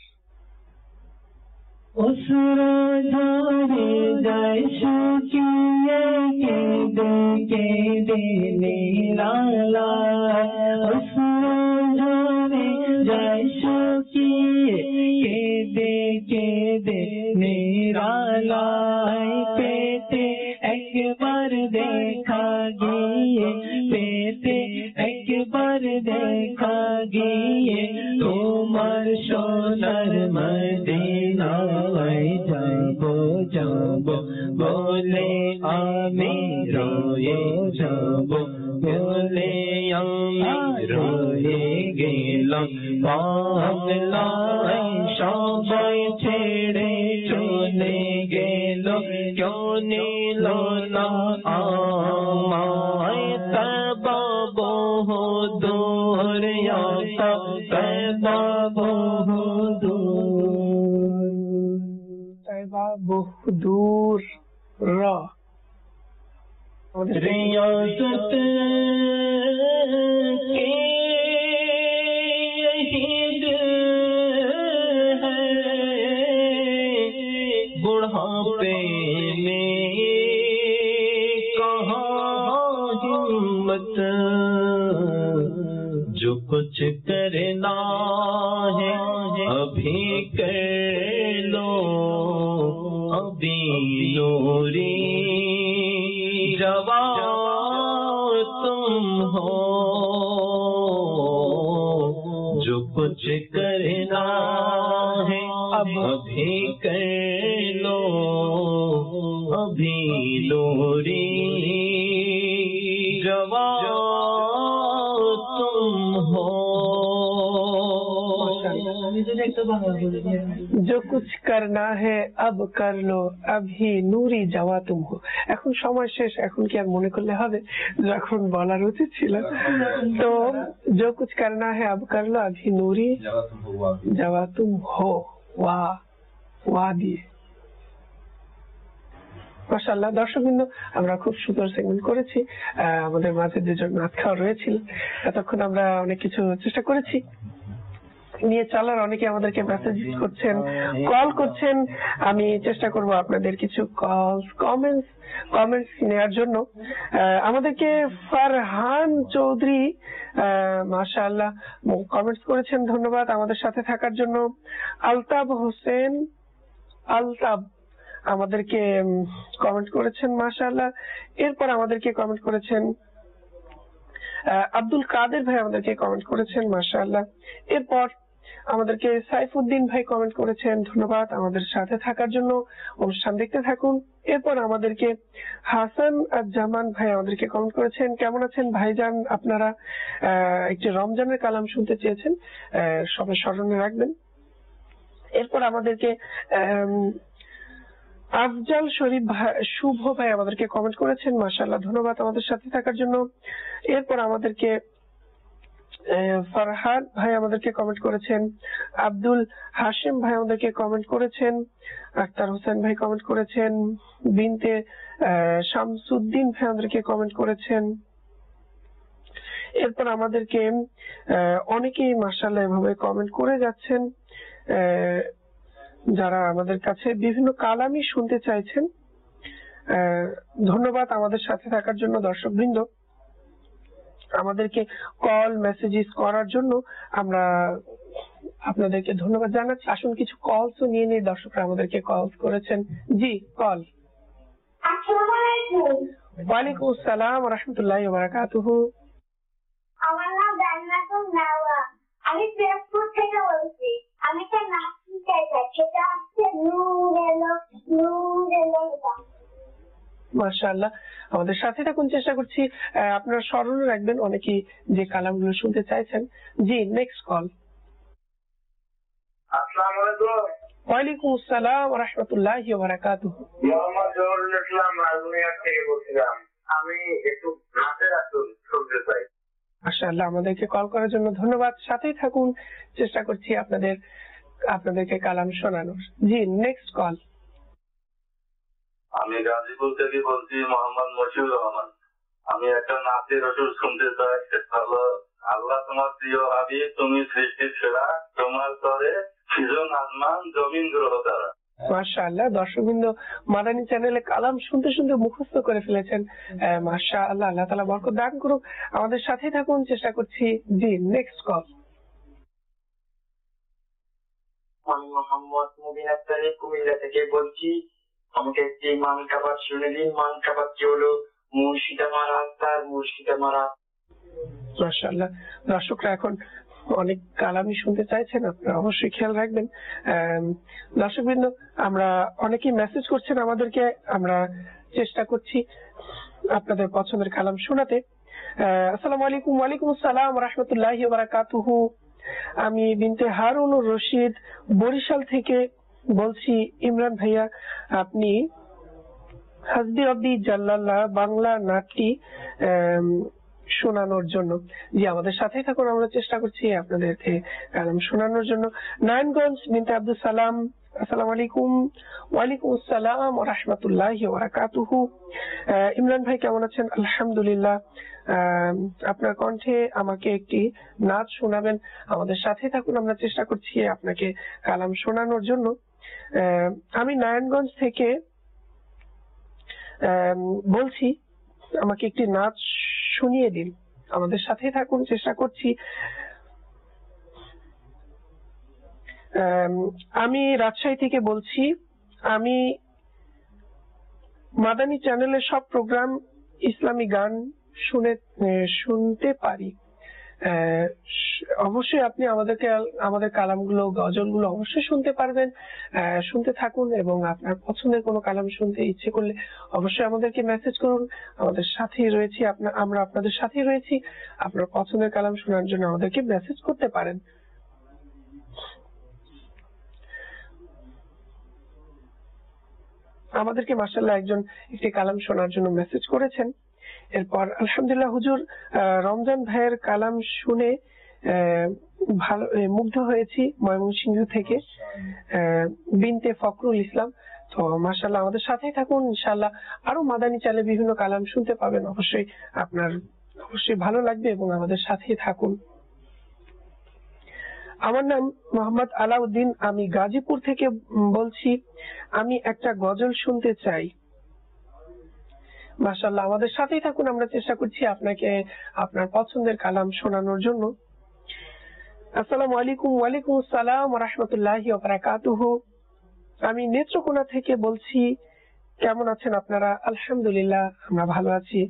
অসুর ধরে যায় শুকিয়ে কেঁদে কেঁদে নিরালা অসুর ধরে যায় শুকিয়ে কেঁদে কেঁদে নিরালায় পেতে একবার দেখা গিয়ে পেতে একবার দেখা গিয়ে তোমার সোনার মদিনায় যাব যাব বলে আমি রয়ে যাব বলে আমি রয়ে গেলাম বাংলায় সবাই ছেড়ে চলে গেল কেউ নিল না আমায় তবা বহু দূর তবা বহু দূর তয়বা বহু দূর র रियासत के यही दिल है बुढ़ापे में कहाँ हिम्मत जो कुछ करना है अभी कर लो अभी नूरी जवान तुम हो जो कुछ करना है अब अभी कर लो अभी लोरी जवान तुम हो जो कुछ करना है अब कर लो अभी नूरी जवा तुम हो এখন সময় শেষ এখন কি আর মনে করলে হবে যখন বলার উচিত ছিল তো जो कुछ करना है अब कर लो अभी नूरी जवा तुम हो ওয়া ওয়া দিয়ে মাশাআল্লাহ দর্শকবৃন্দ আমরা খুব সুন্দর সেগমেন্ট করেছি আমাদের মাঝে দুজন নাচ খাওয়া রয়েছিল এতক্ষণ আমরা অনেক কিছু চেষ্টা করেছি নিয়ে চলার অনেকে আমাদেরকে মেসেজ করছেন কল করছেন আমি চেষ্টা করব আপনাদের কিছু কলস কমেন্টস কমেন্টস নেওয়ার জন্য আমাদেরকে ফারহান চৌধুরী মাশাআল্লাহ কমেন্টস করেছেন ধন্যবাদ আমাদের সাথে থাকার জন্য আলতাব হোসেন আলতাব আমাদেরকে কমেন্ট করেছেন মাশাআল্লাহ এরপর আমাদেরকে কমেন্ট করেছেন আব্দুল কাদের ভাই আমাদেরকে কমেন্ট করেছেন মাশাআল্লাহ এরপর আমাদেরকে সাইফুদ্দিন ভাই কমেন্ট করেছেন ধন্যবাদ আমাদের সাথে থাকার জন্য অনুষ্ঠান দেখতে থাকুন এরপর আমাদেরকে হাসান জামান ভাই আমাদেরকে কমেন্ট করেছেন কেমন আছেন ভাইজান আপনারা একটি রমজানের কালাম শুনতে চেয়েছেন সবাই স্মরণে রাখবেন এরপর আমাদেরকে আফজাল শরীফ শুভ ভাই আমাদেরকে কমেন্ট করেছেন মাশাআল্লাহ ধন্যবাদ আমাদের সাথে থাকার জন্য এরপর আমাদেরকে ফারহাদ ভাই আমাদেরকে কমেন্ট করেছেন আব্দুল হাশিম ভাই আমাদেরকে কমেন্ট করেছেন আক্তার হোসেন ভাই কমেন্ট করেছেন বিনতে শামসুদ্দিন ভাই আমাদেরকে কমেন্ট করেছেন এরপর আমাদেরকে অনেকেই মাশাআল্লাহ এভাবে কমেন্ট করে যাচ্ছেন যারা আমাদের কাছে বিভিন্ন কালামই শুনতে চাইছেন ধন্যবাদ আমাদের সাথে থাকার জন্য দর্শকবৃন্দ আমাদেরকে কল মেসেজেস করার জন্য আমরা আপনাদেরকে ধন্যবাদ জানাচ্ছি আসুন কিছু কলসও নিয়ে নিয়ে দর্শকরা আমাদেরকে কলস করেছেন জি কল আসসালামু আলাইকুম ওয়ালাইকুম আসসালাম ওয়া রাহমাতুল্লাহি ওয়া বারাকাতুহু আমার নাম জান্নাতুন নাওয়া আমি ফেসবুক থেকে বলছি আমি একটা নাচ শিখতে চাই, সেটা হচ্ছে নূর এলো নূর এলো। মাশাআল্লাহ, আমাদের সাথে থাকুন, চেষ্টা করছি। আহ, আপনারা স্মরণে রাখবেন অনেকেই যে কালামগুলো শুনতে চাইছেন। জি, নেক্সট কল। আসসালামু আলাইকুম। ওয়ালাইকুম আসসালাম ওয়া রাহমাতুল্লাহি ওয়া বারাকাতুহু। মোহাম্মদ জহুরুল ইসলাম রাজমিয়া থেকে বলছিলাম। আমি একটু নাচের আসল শুনতে চাই। মাশাআল্লাহ, আমাদেরকে কল করার জন্য ধন্যবাদ। সাথেই থাকুন, চেষ্টা করছি আপনাদের আপনাদেরকে কালাম শোনানোর। জি, নেক্সট কল। আমি গাজীপুর থেকে বলছি, মোহাম্মদ মশিউর রহমান। আমি একটা নাচের আসল শুনতে চাই। সেটা হলো, আল্লাহ তোমার প্রিয় হাবিব, তুমি সৃষ্টির সেরা, তোমার তরে সৃজন আসমান জমিন গ্রহ তারা। মাশাআল্লাহ, দর্শকবৃন্দ মাদানী চ্যানেলে কালাম শুনতে শুনতে মুখস্থ করে ফেলেছেন। আহ, মাশাআল্লাহ, আল্লাহ তাআলা বরকত দান করুক। আমাদের সাথেই থাকুন, চেষ্টা করছি। জি, নেক্সট কল। আমি মোহাম্মদ মুবিন আক্তার কুমিল্লা থেকে বলছি। আমাকে একটি মান কাবাব শুনে দিন। মান কাবাব কি হলো? মুর্শিদা মারা তার মুর্শিদা মারা। মাশাআল্লাহ, দর্শকরা এখন অনেক কালামই শুনতে চাইছেন, আপনারা অবশ্যই খেয়াল রাখবেন। দর্শকবৃন্দ, আমরা অনেকেই মেসেজ করছেন আমাদেরকে, আমরা চেষ্টা করছি আপনাদের পছন্দের কালাম শোনাতে। আহ, আসসালামু আলাইকুম। ওয়ালাইকুম আসসালাম ওয়া রাহমাতুল্লাহি ওয়া বারাকাতুহু। আমি বিনতে হারুনুর রশিদ বরিশাল থেকে বলছি। ইমরান ভাইয়া, আপনি হাসবি রব্বি জাল্লাল্লাহ বাংলা নাটটি আহ, শোনানোর জন্য। জি, আমাদের সাথেই থাকুন, আমরা চেষ্টা করছি আপনাদেরকে কালাম শোনানোর জন্য। নারায়ণগঞ্জ বিনতে আব্দুল সালাম, আসসালামু আলাইকুম। ওয়ালাইকুম আসসালাম ওয়া রাহমাতুল্লাহি ওয়া বারাকাতুহু। আহ, ইমরান ভাই কেমন আছেন? আলহামদুলিল্লাহ। আহ, আপনার কণ্ঠে আমাকে একটি নাচ শোনাবেন। আমাদের সাথে থাকুন, আমরা চেষ্টা করছি আপনাকে কালাম শোনানোর জন্য। আহ, আমি নারায়ণগঞ্জ থেকে আহ, বলছি, আমাকে একটি নাচ শুনিয়ে দিন। আমাদের সাথে থাকুন, চেষ্টা করছি। আমি রাজশাহী থেকে বলছি। আমি মাদানী চ্যানেলের সব প্রোগ্রাম ইসলামী গান শুনে শুনতে পারি। অবশ্যই আপনি আমাদেরকে আমাদের কালামগুলো, গজলগুলো অবশ্যই শুনতে পারবেন। শুনতে থাকুন এবং আপনার পছন্দের কোনো কালাম শুনতে ইচ্ছে করলে অবশ্যই আমাদেরকে মেসেজ করুন। আমাদের সাথেই রয়েছি, আপনার আমরা আপনাদের সাথেই রয়েছি। আপনার পছন্দের কালাম শোনার জন্য আমাদেরকে মেসেজ করতে পারেন। আমাদেরকে মাশাআল্লাহ একজন একটি কালাম শোনার জন্য মেসেজ করেছেন। এরপর আলহামদুলিল্লাহ হুজুর, রমজান ভাইয়ের কালাম শুনে ভালো মুগ্ধ হয়েছি। ময়মনসিংহ থেকে বিনতে ফখরুল ইসলাম। তো মাশাআল্লাহ, আমাদের সাথেই থাকুন, ইনশাআল্লাহ আরো মাদানী চ্যানেলে বিভিন্ন কালাম শুনতে পাবেন। অবশ্যই আপনার অবশ্যই ভালো লাগবে এবং আমাদের সাথেই থাকুন। আমার নাম মোহাম্মদ আলাউদ্দিন, আমি গাজীপুর থেকে বলছি। আমি একটা গজল শুনতে চাই। মাশাআল্লাহ, আমাদের সাথেই থাকুন, আমরা চেষ্টা করছি আপনাকে আপনার পছন্দের কালাম শোনানোর জন্য। আসসালামু আলাইকুম। ওয়ালাইকুম আসসালাম ওয়া রাহমাতুল্লাহি ওয়া বারাকাতুহু। আমি নেত্রকোনা থেকে বলছি। কেমন আছেন আপনারা? আলহামদুলিল্লাহ, আমরা ভালো আছি।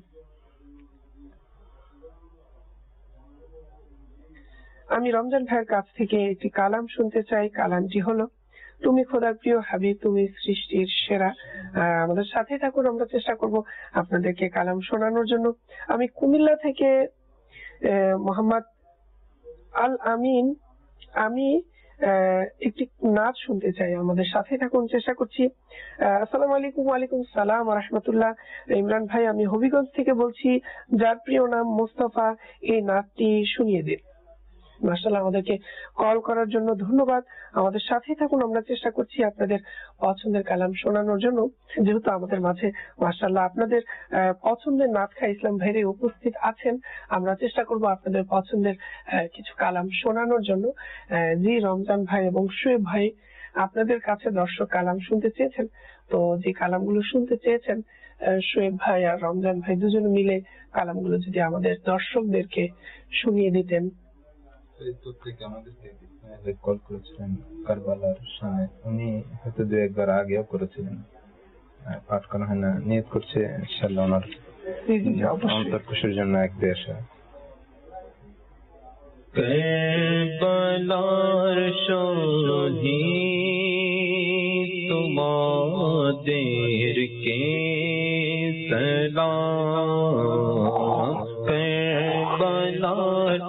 আমি রমজান ভাইয়ের কাছ থেকে একটি কালাম শুনতে চাই। কালামটি হলো, তুমি খোদার প্রিয় হাবিব, তুমি সৃষ্টির সেরা। আমাদের সাথে থাকুন, আমরা চেষ্টা করব আপনাদেরকে কালাম শোনানোর জন্য। আমি কুমিল্লা থেকে মোহাম্মদ আল আমিন, আমি একটি নাচ শুনতে চাই। আমাদের সাথে থাকুন, চেষ্টা করছি। আসসালামু আলাইকুম। ওয়ালাইকুম সালাম ওয়া রাহমাতুল্লাহ। ইমরান ভাই, আমি হবিগঞ্জ থেকে বলছি। যার প্রিয় নাম মোস্তফা, এই নাচটি শুনিয়ে দিন। মাশাআল্লাহ, আমাদেরকে কল করার জন্য ধন্যবাদ। আমাদের সাথেই থাকুন, আমরা চেষ্টা করছি আপনাদের পছন্দের কালাম শোনানোর জন্য। যেহেতু আমাদের মাঝে মাশাআল্লাহ আপনাদের পছন্দের নাচ খা ইসলাম ভাইরে উপস্থিত আছেন, আমরা চেষ্টা করব আপনাদের পছন্দের কিছু কালাম শোনানোর জন্য। জি, রমজান ভাই এবং শোয়েব ভাই, আপনাদের কাছে দর্শক কালাম শুনতে চেয়েছেন। তো যে কালামগুলো শুনতে চেয়েছেন, শোয়েব ভাই আর রমজান ভাই দুজনে মিলে কালামগুলো যদি আমাদের দর্শকদেরকে শুনিয়ে দিতেন। থেকে আমাদেরকে কল করেছিলেন কারবালার শাহ, উনি হয়তো দু একবার আগেও করেছিলেন, পাঠ করা হয় না। নিয়ত করছে ইনশাআল্লাহ ওনার অন্তর খুশির জন্য এক দেশে। करबलार शहीद तुम्हादेर के सलाम करबलार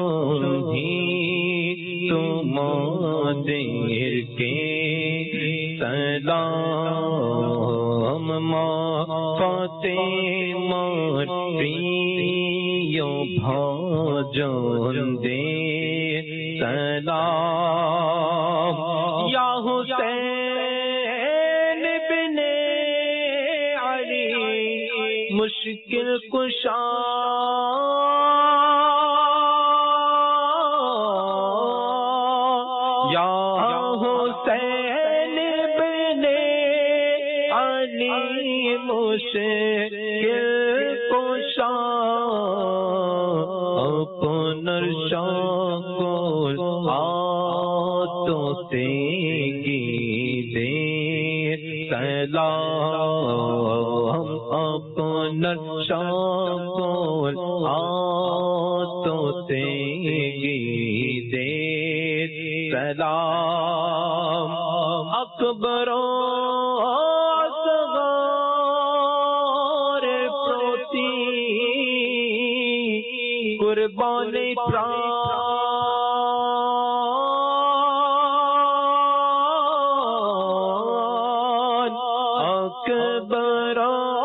शहीद तुम्हादेर के सलाम माँ फातिमा प्रिय भाजन दे सलाम या हुसैन बिने अली मुश्किल कुशा या हुसैन बिने अली मुश्किल कुशा अपनर शाकुल आतो तेगी दे सलाम अपनर शाकुल आतो तेगी दे सलाम अकबरो कुर्बानी प्राण अकबर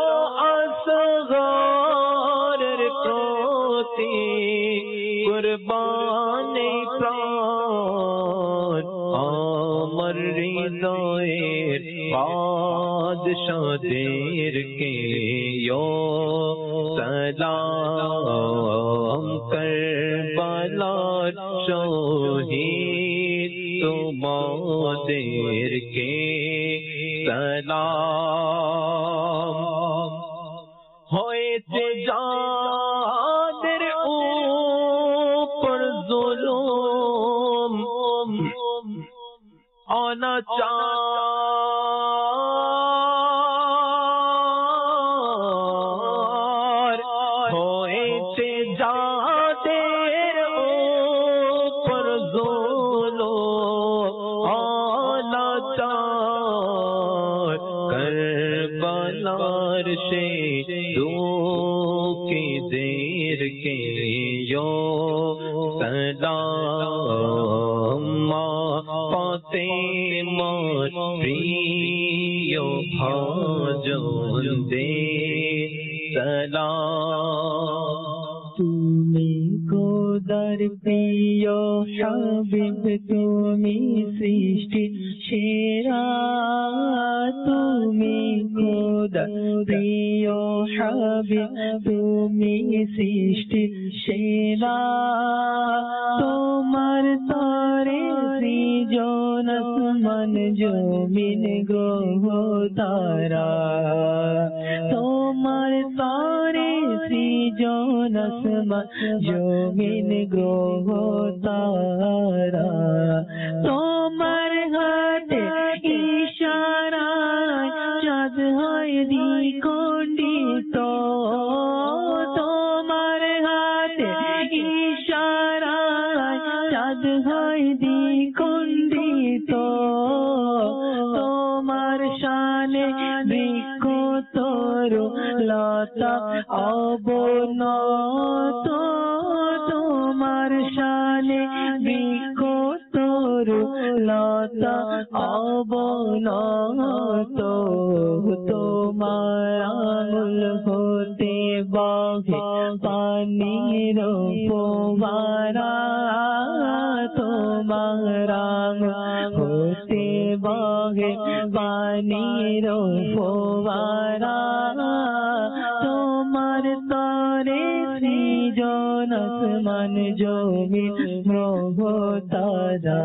असगार प्रोती कुर्बानी प्राण अमर हृदय बादशाह देर के यो सलाम करबलार शहीद तुम्हादेर के सलाम होएছে যাদের উপর जुलूम অনাচার হয়েছে যাদের উপর जुलूम অনাচার करबलार से दुखी देर के यो सलाम फातिमा प्रिय भाजन दे सलाम তুমি খোদার প্রিয় হাবিব তুমি সৃষ্টি সেরা তুমি খোদার প্রিয় হাবিব তুমি সৃষ্টি সেরা তোমার তরে সৃজন আসমান জমিন গ্রহ তারা তোমার তরে সৃজন আসমান জমিন গ্রহ তারা তোমার হাতে ইশারায় চাঁদ হয় দ্বিখণ্ডিত তোমার হাতে ইশারায় চাঁদ হয় দ্বিখণ্ডিত তোমার শানে বৃক্ষ তরু লতা অবনত তোমার শানে বৃক্ষ তরু লতা অবনত তোমার আঙুল হতে বহে পানির ফোয়ারা তোমার আঙুল হতে বহে পানির ফোয়ারা তোমার তরে সৃজন আসমান জমিন গ্রহ তারা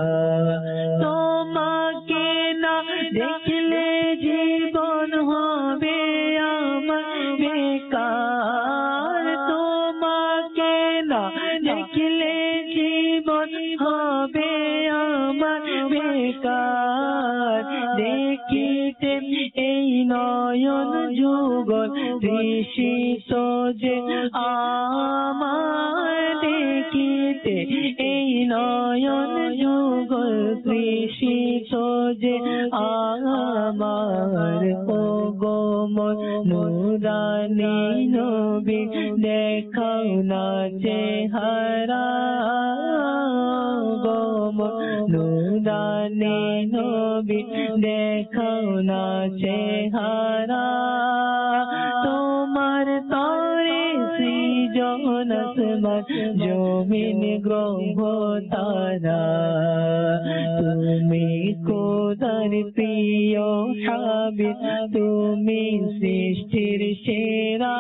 তোমাকে না দেখলে জীবন হবে আমার বেকার তোমাকে না দেখলে জীবন হবে আমার বেকার দেখিতে এই নয়ন যুগল তৃষিত যে আমার দেখিতে দিতে এই নয়ন যুগল তৃষিত যে আমার ওগোমন নুরানি নবী দেখাও না চেহারা গোমন নুরানি নবী দেখাও না চেহারা তোমার তরে সৃজন আসমান জমিন গ্রহ তারা তুমি খোদার প্রিয় হাবিব তুমি সৃষ্টির সেরা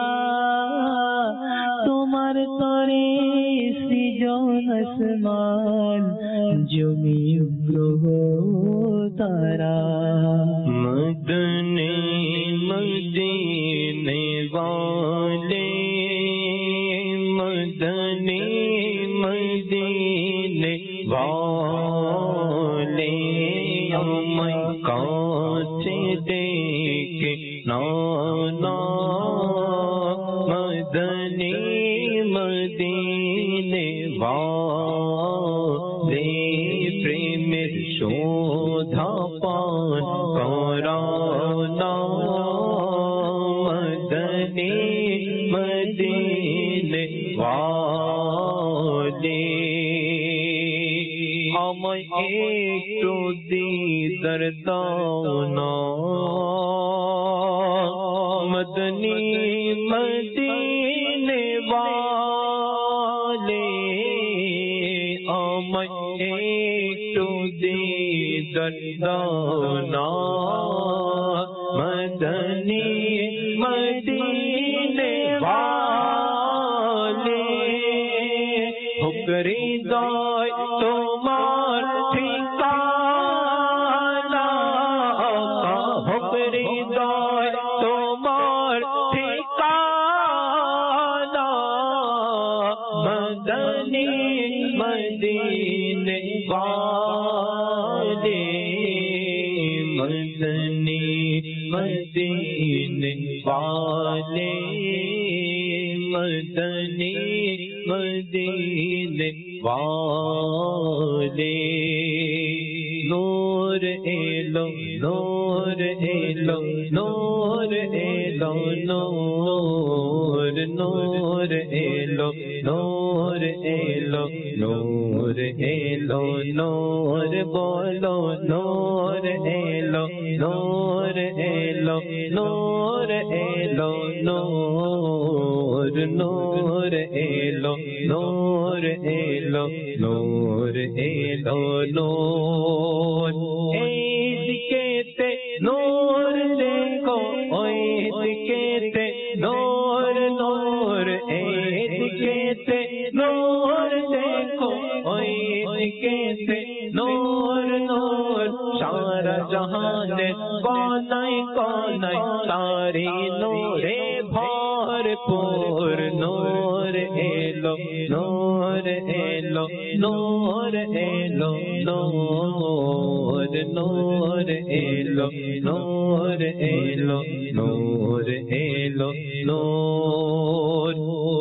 তোমার তরে সৃজন আসমান জমিন গ্রহ তারা मदनी मदीने वाले मदनी मदीने वाले मैं कांचे देखे नाना मदनी मदीने वाले प्रेम शोधा पान कराना मदनी मदीने वाले हमें एक तो दीदार दाना मदनी मदीने वाले हमें एक तो दीदार दाना मदनी मदीने वाले हुक्री दाय तुम्हार ठिकाना हुक्री दाय तुम्हार ठिकाना मदनी मदीने वाले मदनी मदीने वाले मदनी मदीने वाले नूर एलो नूर एलो नूर एलो नूर नूर एलो नूर एलो नूर एलो नूर बोलो नूर एलो नूर एलो नूर एलो नूर नूर एलो नूर एलो नूर एलो नूर ऐद केते नूर देखो ऐद केते नूर नूर ऐद केते नूर देखो ऐद केते नूर नूर सारा जहान कोनाई कोनाई सारी नूरे भरपूर नूर एलो नूर एलो नूर एलो नूर नूर एलो नूर एलो नूर एलो नूर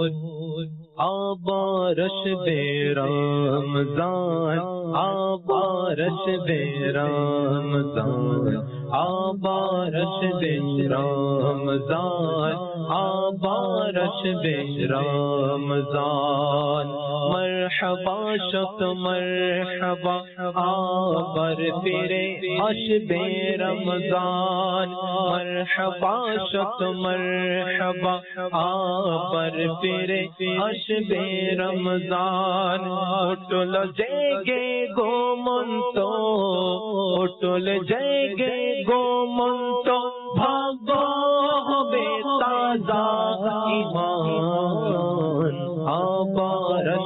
आबारश बेरमजान आबारश बेरमजान आबारश बेरमजान आबारश बेरमजान मरहबा शत मरहबा आबर फिरे अश बेरमजान मरहबा शत मरहबा आबर फिरे अश बेरमजान उठल जगे गोमंतो उठल जगे गोमंतो भागो হবে ताजा ईमान आबारश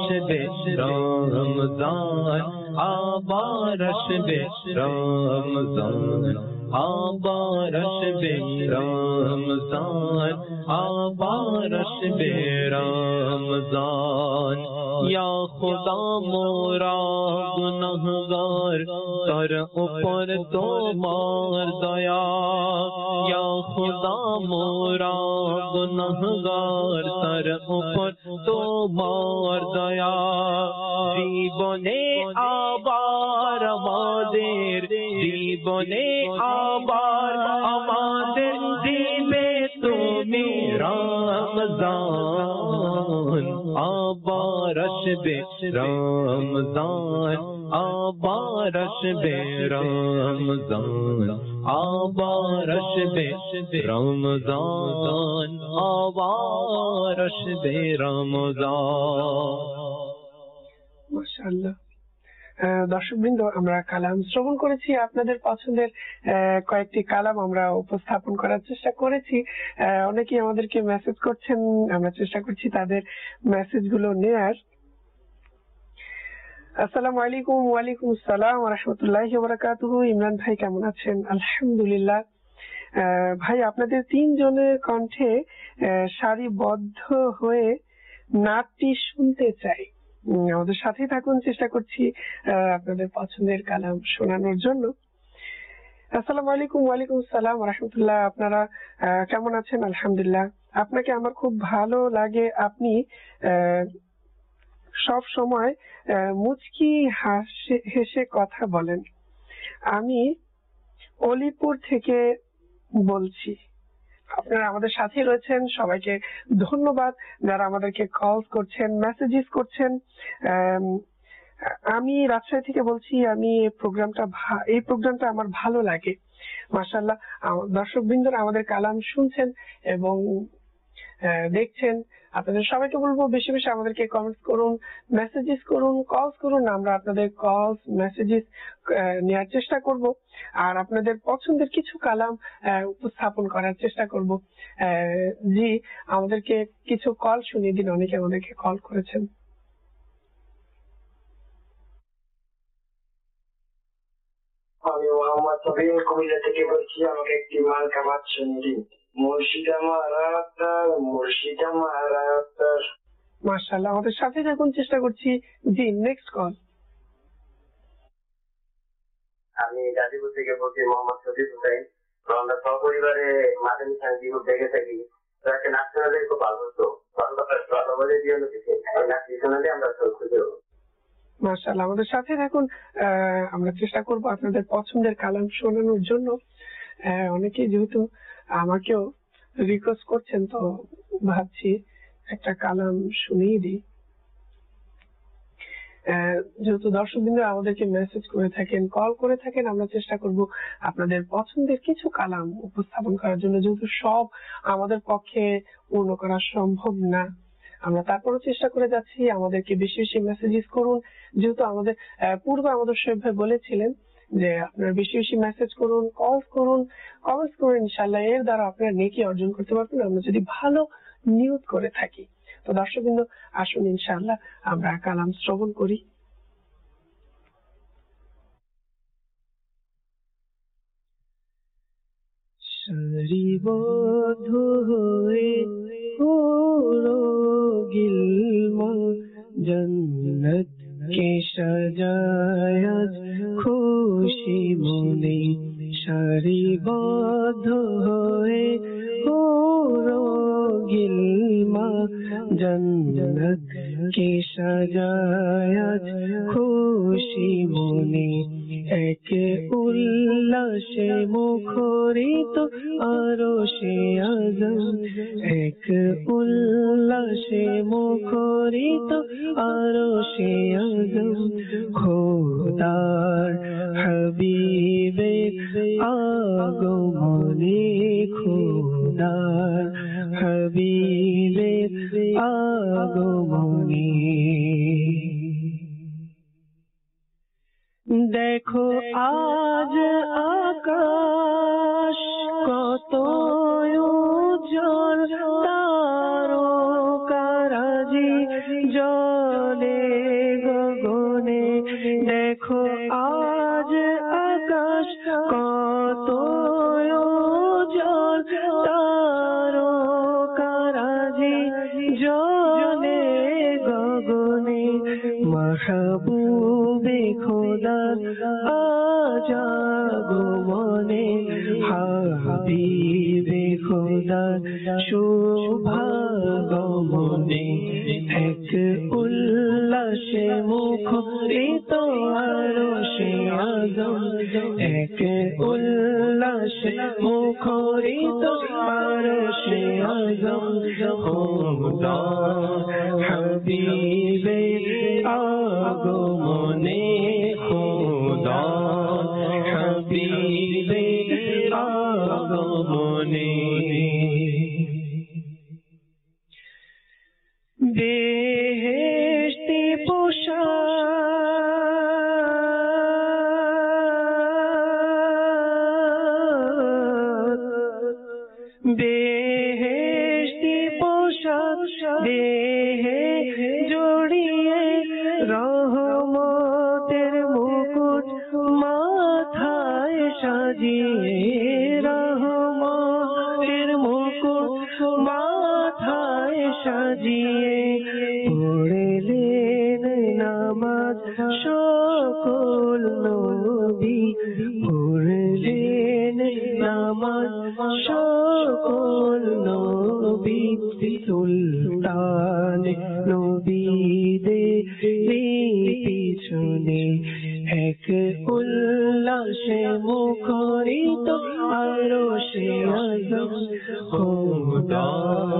बेरमजान आबारश बेरमजान আবার আসবে রমজান, আবার আসবে রমজান। ইয়া খুদা মোরা গুনাহগার, তার উপর তোমার দয়া। ইয়া খুদা মোরা গুনাহগার, তার উপর তোমার দয়া। জীবনে আবার আমাদের, জীবনে আবার আমাদের দিবে তুমি রমজান। আবার আসবে রমজান, আবার আসবে রমজান, আবার আসবে রমজান, আবার আসবে রমজান। মাশাআল্লাহ। দর্শকবৃন্দ, আমরা কালাম শ্রবণ করেছি। আপনাদের পছন্দের আহ, কয়েকটি কালাম আমরা উপস্থাপন করার চেষ্টা করেছি। আহ, অনেকেই আমাদেরকে মেসেজ করছেন, আমরা চেষ্টা করছি তাদের মেসেজ গুলো নেয়ার। আসসালামু আলাইকুম। ওয়ালাইকুম আসসালাম ওয়া রাহমাতুল্লাহি ওয়া বারাকাতুহু। ইমরান ভাই কেমন আছেন? আলহামদুলিল্লাহ। আহ, ভাই, আপনাদের তিনজনের কণ্ঠে আহ, সারিবদ্ধ হয়ে নাটটি শুনতে চাই। উম, আমাদের সাথেই থাকুন, চেষ্টা করছি আহ, আপনাদের পছন্দের কালাম শোনানোর জন্য। আসসালামু আলাইকুম। ওয়ালাইকুম আসসালাম ওয়া রাহমাতুল্লাহ। আপনারা আহ, কেমন আছেন? আলহামদুলিল্লাহ। আপনাকে আমার খুব ভালো লাগে। আপনি আহ, সব সময় আহ, মুচকি হাসে হেসে কথা বলেন। আমি অলিপুর থেকে বলছি। আপনারা আমাদের সাথে রয়েছেন, সবাইকে ধন্যবাদ যারা আমাদেরকে কল করছেন, মেসেজেস করছেন। আম, আমি রাজশাহী থেকে বলছি। আমি এই প্রোগ্রামটা ভা- এই প্রোগ্রামটা আমার ভালো লাগে। মাশাআল্লাহ, দর্শক বৃন্দরা আমাদের কালাম শুনছেন এবং আহ, দেখছেন। আপনাদের সবাইকে বলবো বেশি বেশি আমাদেরকে কমেন্টস করুন, মেসেজেস করুন, কলস করুন। আমরা আপনাদের কলস মেসেজেস নেওয়ার চেষ্টা করব আর আপনাদের পছন্দের কিছু কালাম আহ, উপস্থাপন করার চেষ্টা করব। আহ, জি, আমাদেরকে কিছু কল শুনিয়ে দিন। অনেকে আমাদেরকে কল করেছেন। আমি মোহাম্মদ সবিন কুমিল্লা থেকে বলছি। আমাকে একটি মাল কাবাত শুনিয়ে দিন। মুর্শিদ আমার আফতার, মুর্শিদ আমার আফতার। মাশাআল্লাহ, আমাদের সাথে থাকুন, চেষ্টা করছি। জি, নেক্সট কল। আমি গাজীপুর থেকে বলছি, মোহাম্মদ সজিদ হুসাইন। তো আমরা সপরিবারে মাদানী সাংবাদিক দেখে থাকি। তো একটা নাচ শোনালে খুব ভালো হতো। ভালো ভালো বলে দিয়ে দিতে এই নাচটি শোনালে আমরা সব খুঁজে পাবো। মাশাআল্লাহ, আমাদের সাথে থাকুন। আহ, আমরা চেষ্টা করব আপনাদের পছন্দের কালাম শোনানোর জন্য। আহ, অনেকেই যেহেতু আমাকেও রিকোয়েস্ট করছেন, তো ভাবছি একটা কালাম শুনিয়ে দিই। আহ, যেহেতু দর্শকবৃন্দ আমাদেরকে মেসেজ করে থাকেন, কল করে থাকেন, আমরা চেষ্টা করব আপনাদের পছন্দের কিছু কালাম উপস্থাপন করার জন্য। যেহেতু সব আমাদের পক্ষে পূর্ণ করা সম্ভব না, আমরা তারপরও চেষ্টা করে যাচ্ছি। আমাদেরকে বেশি বেশি মেসেজেস করুন। যেহেতু আমাদের আহ, পূর্বে আমাদের শোয়েব ভাই বলেছিলেন যে আপনারা বেশি বেশি মেসেজ করুন, কল করুন, কমেন্টস করুন। ইনশাআল্লাহ এর দ্বারা আপনারা নেকি অর্জন করতে পারবেন, আমরা যদি ভালো নিয়ত করে থাকি। তো দর্শকবৃন্দ, আসুন ইনশাআল্লাহ আমরা কালাম শ্রবণ করি। সারিবদ্ধ হয়ে পুরো গিলমা জন্নত কে সাজায় আজ খুশি মনে। সারিবদ্ধ হয়ে পুরো গিলমা জন্নত কে সাজায় আজ খুশি মনে। এক উল্লাসে মুখরিত আরশে আযম, এক উল্লাসে মুখরিত আরশে আযম। খোদার হাবিবের আগমনে, খোদার হাবিবের আগমনে। দেখো আজ আকাশ কত উজ্জ্বল, তারকারাজি জ্বলে গগনে। দেখো আজ আকাশ কত হাবিবে খোদা শুভাগমনে এক উল্লাসে মুখরিত আরশে আযম এক উল্লাসে মুখরিত আরশে আযম খোদা হাবিবে আগমনে খোদা হাবিবে আগমনে বেহেশতি পোশাক বেহেশতি পোশাক দেহে জড়িয়ে রহমতের মুকুট মাথায় সাজিয়ে রহমতের মুকুট মাথায় সাজিয়ে পড়লেন নামাজ সকল নবী পড়লেন নামাজ সকল নবী সুলতান নবীদের পিছনে এক উল্লাসে মুখরিত আরশে আযম খোদা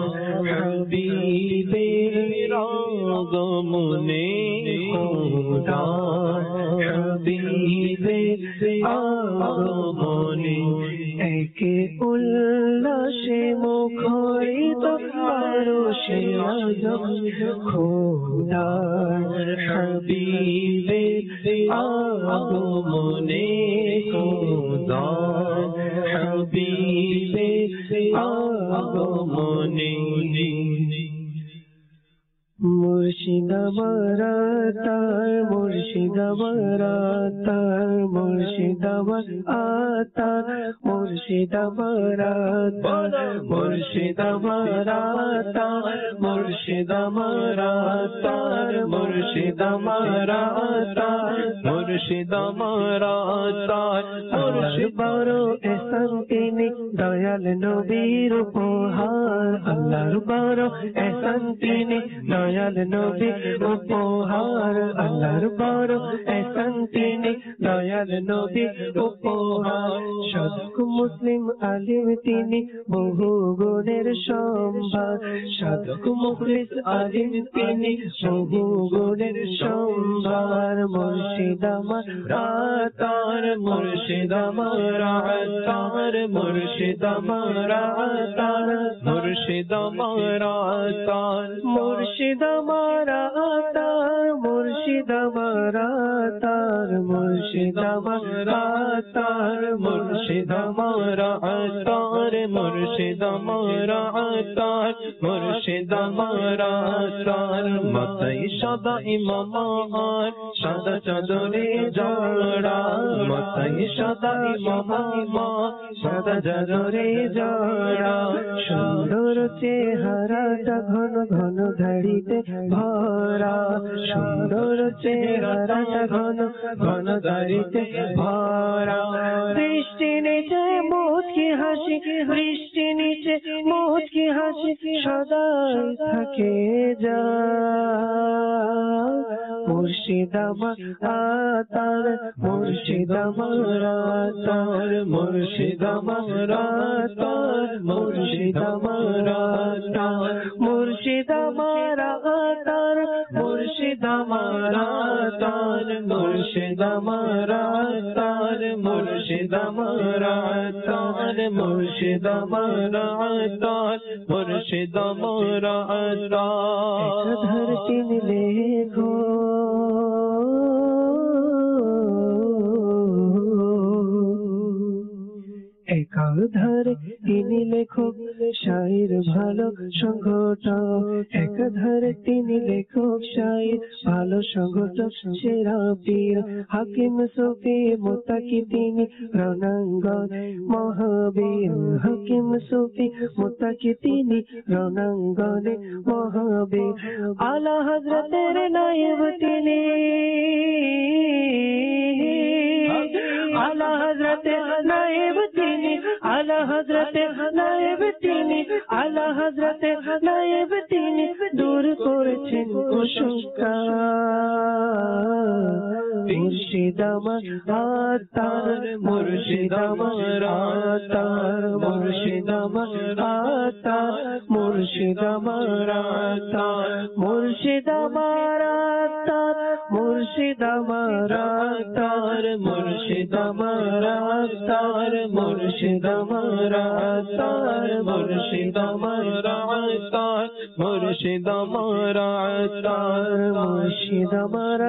হাবিবের আগমনে খোদা হাবিবের আগমনে এক উল্লাসে মুখরিত আরশে আযম খোদা হাবিবের আগমনে খোদা হাবিবের আগমনে মুর্শিদ আমার আতার মুর্শিদ আমার আতার মুর্শিদ আমার আতার মুর্শিদ আমার আতার মুর্শিদ আমার আতার মুর্শিদ আমার আতার মুর্শিদ আমার আতার মুর্শিদ আমার আতার মুর্শিদ বড় এহসান তিনি দয়াল নবীর উপহার আল্লাহর বড় এহসান তিনি দয়াল নবীর উপহার আল্লাহর বড় এহসান তিনি দয়াল নবীর উপহার সাধক মুসলিম আলিম তিনি বহু গুণের সম্ভার সাধক মুখলিস আলিম তিনি বহু গুণের সম্ভার মুর্শিদ আমার আতার মুর্শিদ আমার আতার মুর্শিদ আমার আতার মুর্শিদ আমার আতার মুর্শিদ আমার আতার মুর্শিদ আমার আতার মুর্শিদ আমার আতার মুর্শিদ আমার আতার মুর্শিদ আমার আতার মুর্শিদ আমার আতার মাথায় সাদা ইমামার সাদা চাদরে জড়া মাথায় সাদা ইমামার সাদা চাদরে জড়া সুন্দর চেহারাটা ঘন ঘন ধাড়িতে ভরা সুন্দর চেহারাটা ঘন ঘন ধাড়িতে ভরা বৃষ্টি নিচে মুচকি হাসি বৃষ্টি নিচে মুচকি হাসি সদাই থাকে যা মুর্শিদ আমার আতার মুর্শিদ আমার আতার মুর্শিদ আমার আতার মুর্শিদ আমার আতার মুর্শিদ আমার আতার মুর্শিদ আমার আতার মুর্শিদ আমার আতার মুর্শিদ আমার আতার মুর্শিদ আমার আতার মুর্শিদ আমার আতার ধরতি লেখো একাধারে তিনি লেখক শায়ের ভালো সংগঠক একাধারে তিনি লেখক শায়ের ভালো সংগঠক সেরা পীর হাকিম সুফি মুত্তাকি তিনি রণাঙ্গন মহাবীর হাকিম সুফি মুত্তাকি তিনি রণাঙ্গনে মহাবীর আলা হযরতের নায়েব তিনি আলা হযরতের নায়েব তিনি তিনি আলা হযরতে নায়েব তিনি আলা হযরতে নায়েব তিনি দূর করেছেন কুসংস্কার মুর্শিদ আমার আতার মুর্শিদ আমার আতার মুর্শিদ আমার আতার মুর্শিদ আমার আতার মুর্শিদ আমার আতার মুর্শিদ আমার আতার মুর্শিদ আমার আতার মুর্শিদ আমার আতার মুর্শিদ আমার আতার মুর্শিদ আমার আতার মুর্শিদ আমার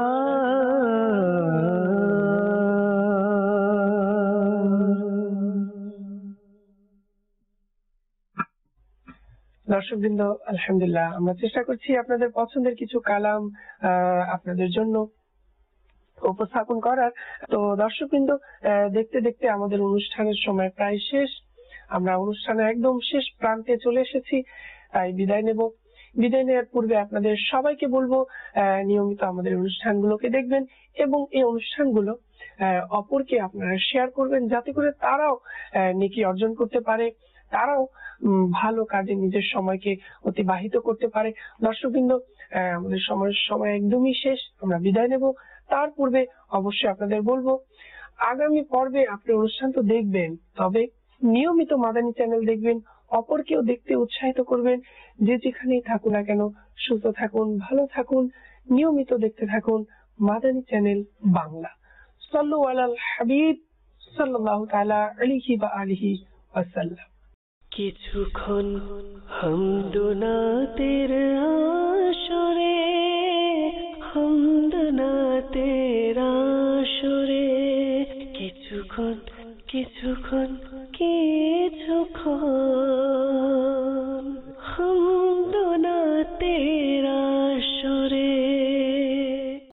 দর্শকবৃন্দ, আলহামদুলিল্লাহ আমরা চেষ্টা করছি আপনাদের পছন্দের কিছু কালাম আহ আপনাদের জন্য উপস্থাপন করার। তো দর্শকবৃন্দ, দেখতে দেখতে আমাদের অনুষ্ঠানের সময় প্রায় শেষ। আমরা অনুষ্ঠানের একদম শেষ প্রান্তে চলে এসেছি, তাই বিদায় নেব। বিদায় নেওয়ার পূর্বে আপনাদের সবাইকে বলবো নিয়মিত আমাদের অনুষ্ঠানগুলোকে দেখবেন এবং এই অনুষ্ঠানগুলো অপরকে আপনারা শেয়ার করবেন, যাতে করে তারাও নেকি অর্জন করতে পারে, তারাও ভালো কাজে নিজের সময়কে অতিবাহিত করতে পারে। দর্শকবৃন্দ, আমাদের সময়ের সময় একদমই শেষ, আমরা বিদায় নেব। তার পূর্বে অবশ্যই আপনাদের বলবো, আগামী পর্বে আপনি অনুষ্ঠান তো দেখবেন, তবে নিয়মিত মাদানী চ্যানেল দেখবেন, অপরকেও দেখতে উৎসাহিত করবেন। যে যেখানেই থাকুন না কেন, সুস্থ থাকুন, ভালো থাকুন, নিয়মিত দেখতে থাকুন মাদানী চ্যানেল বাংলা। সাল্লু আলাল হাবিব সাল্লাল্লাহু তাআলা আলাইহি ওয়া আলিহি ওয়াসাল্লাম। কিছুক্ষণ হামদুনাতের আসরে হামদুনাতের আসরে কিছুক্ষণ কিছুক্ষণ কিছুক্ষণ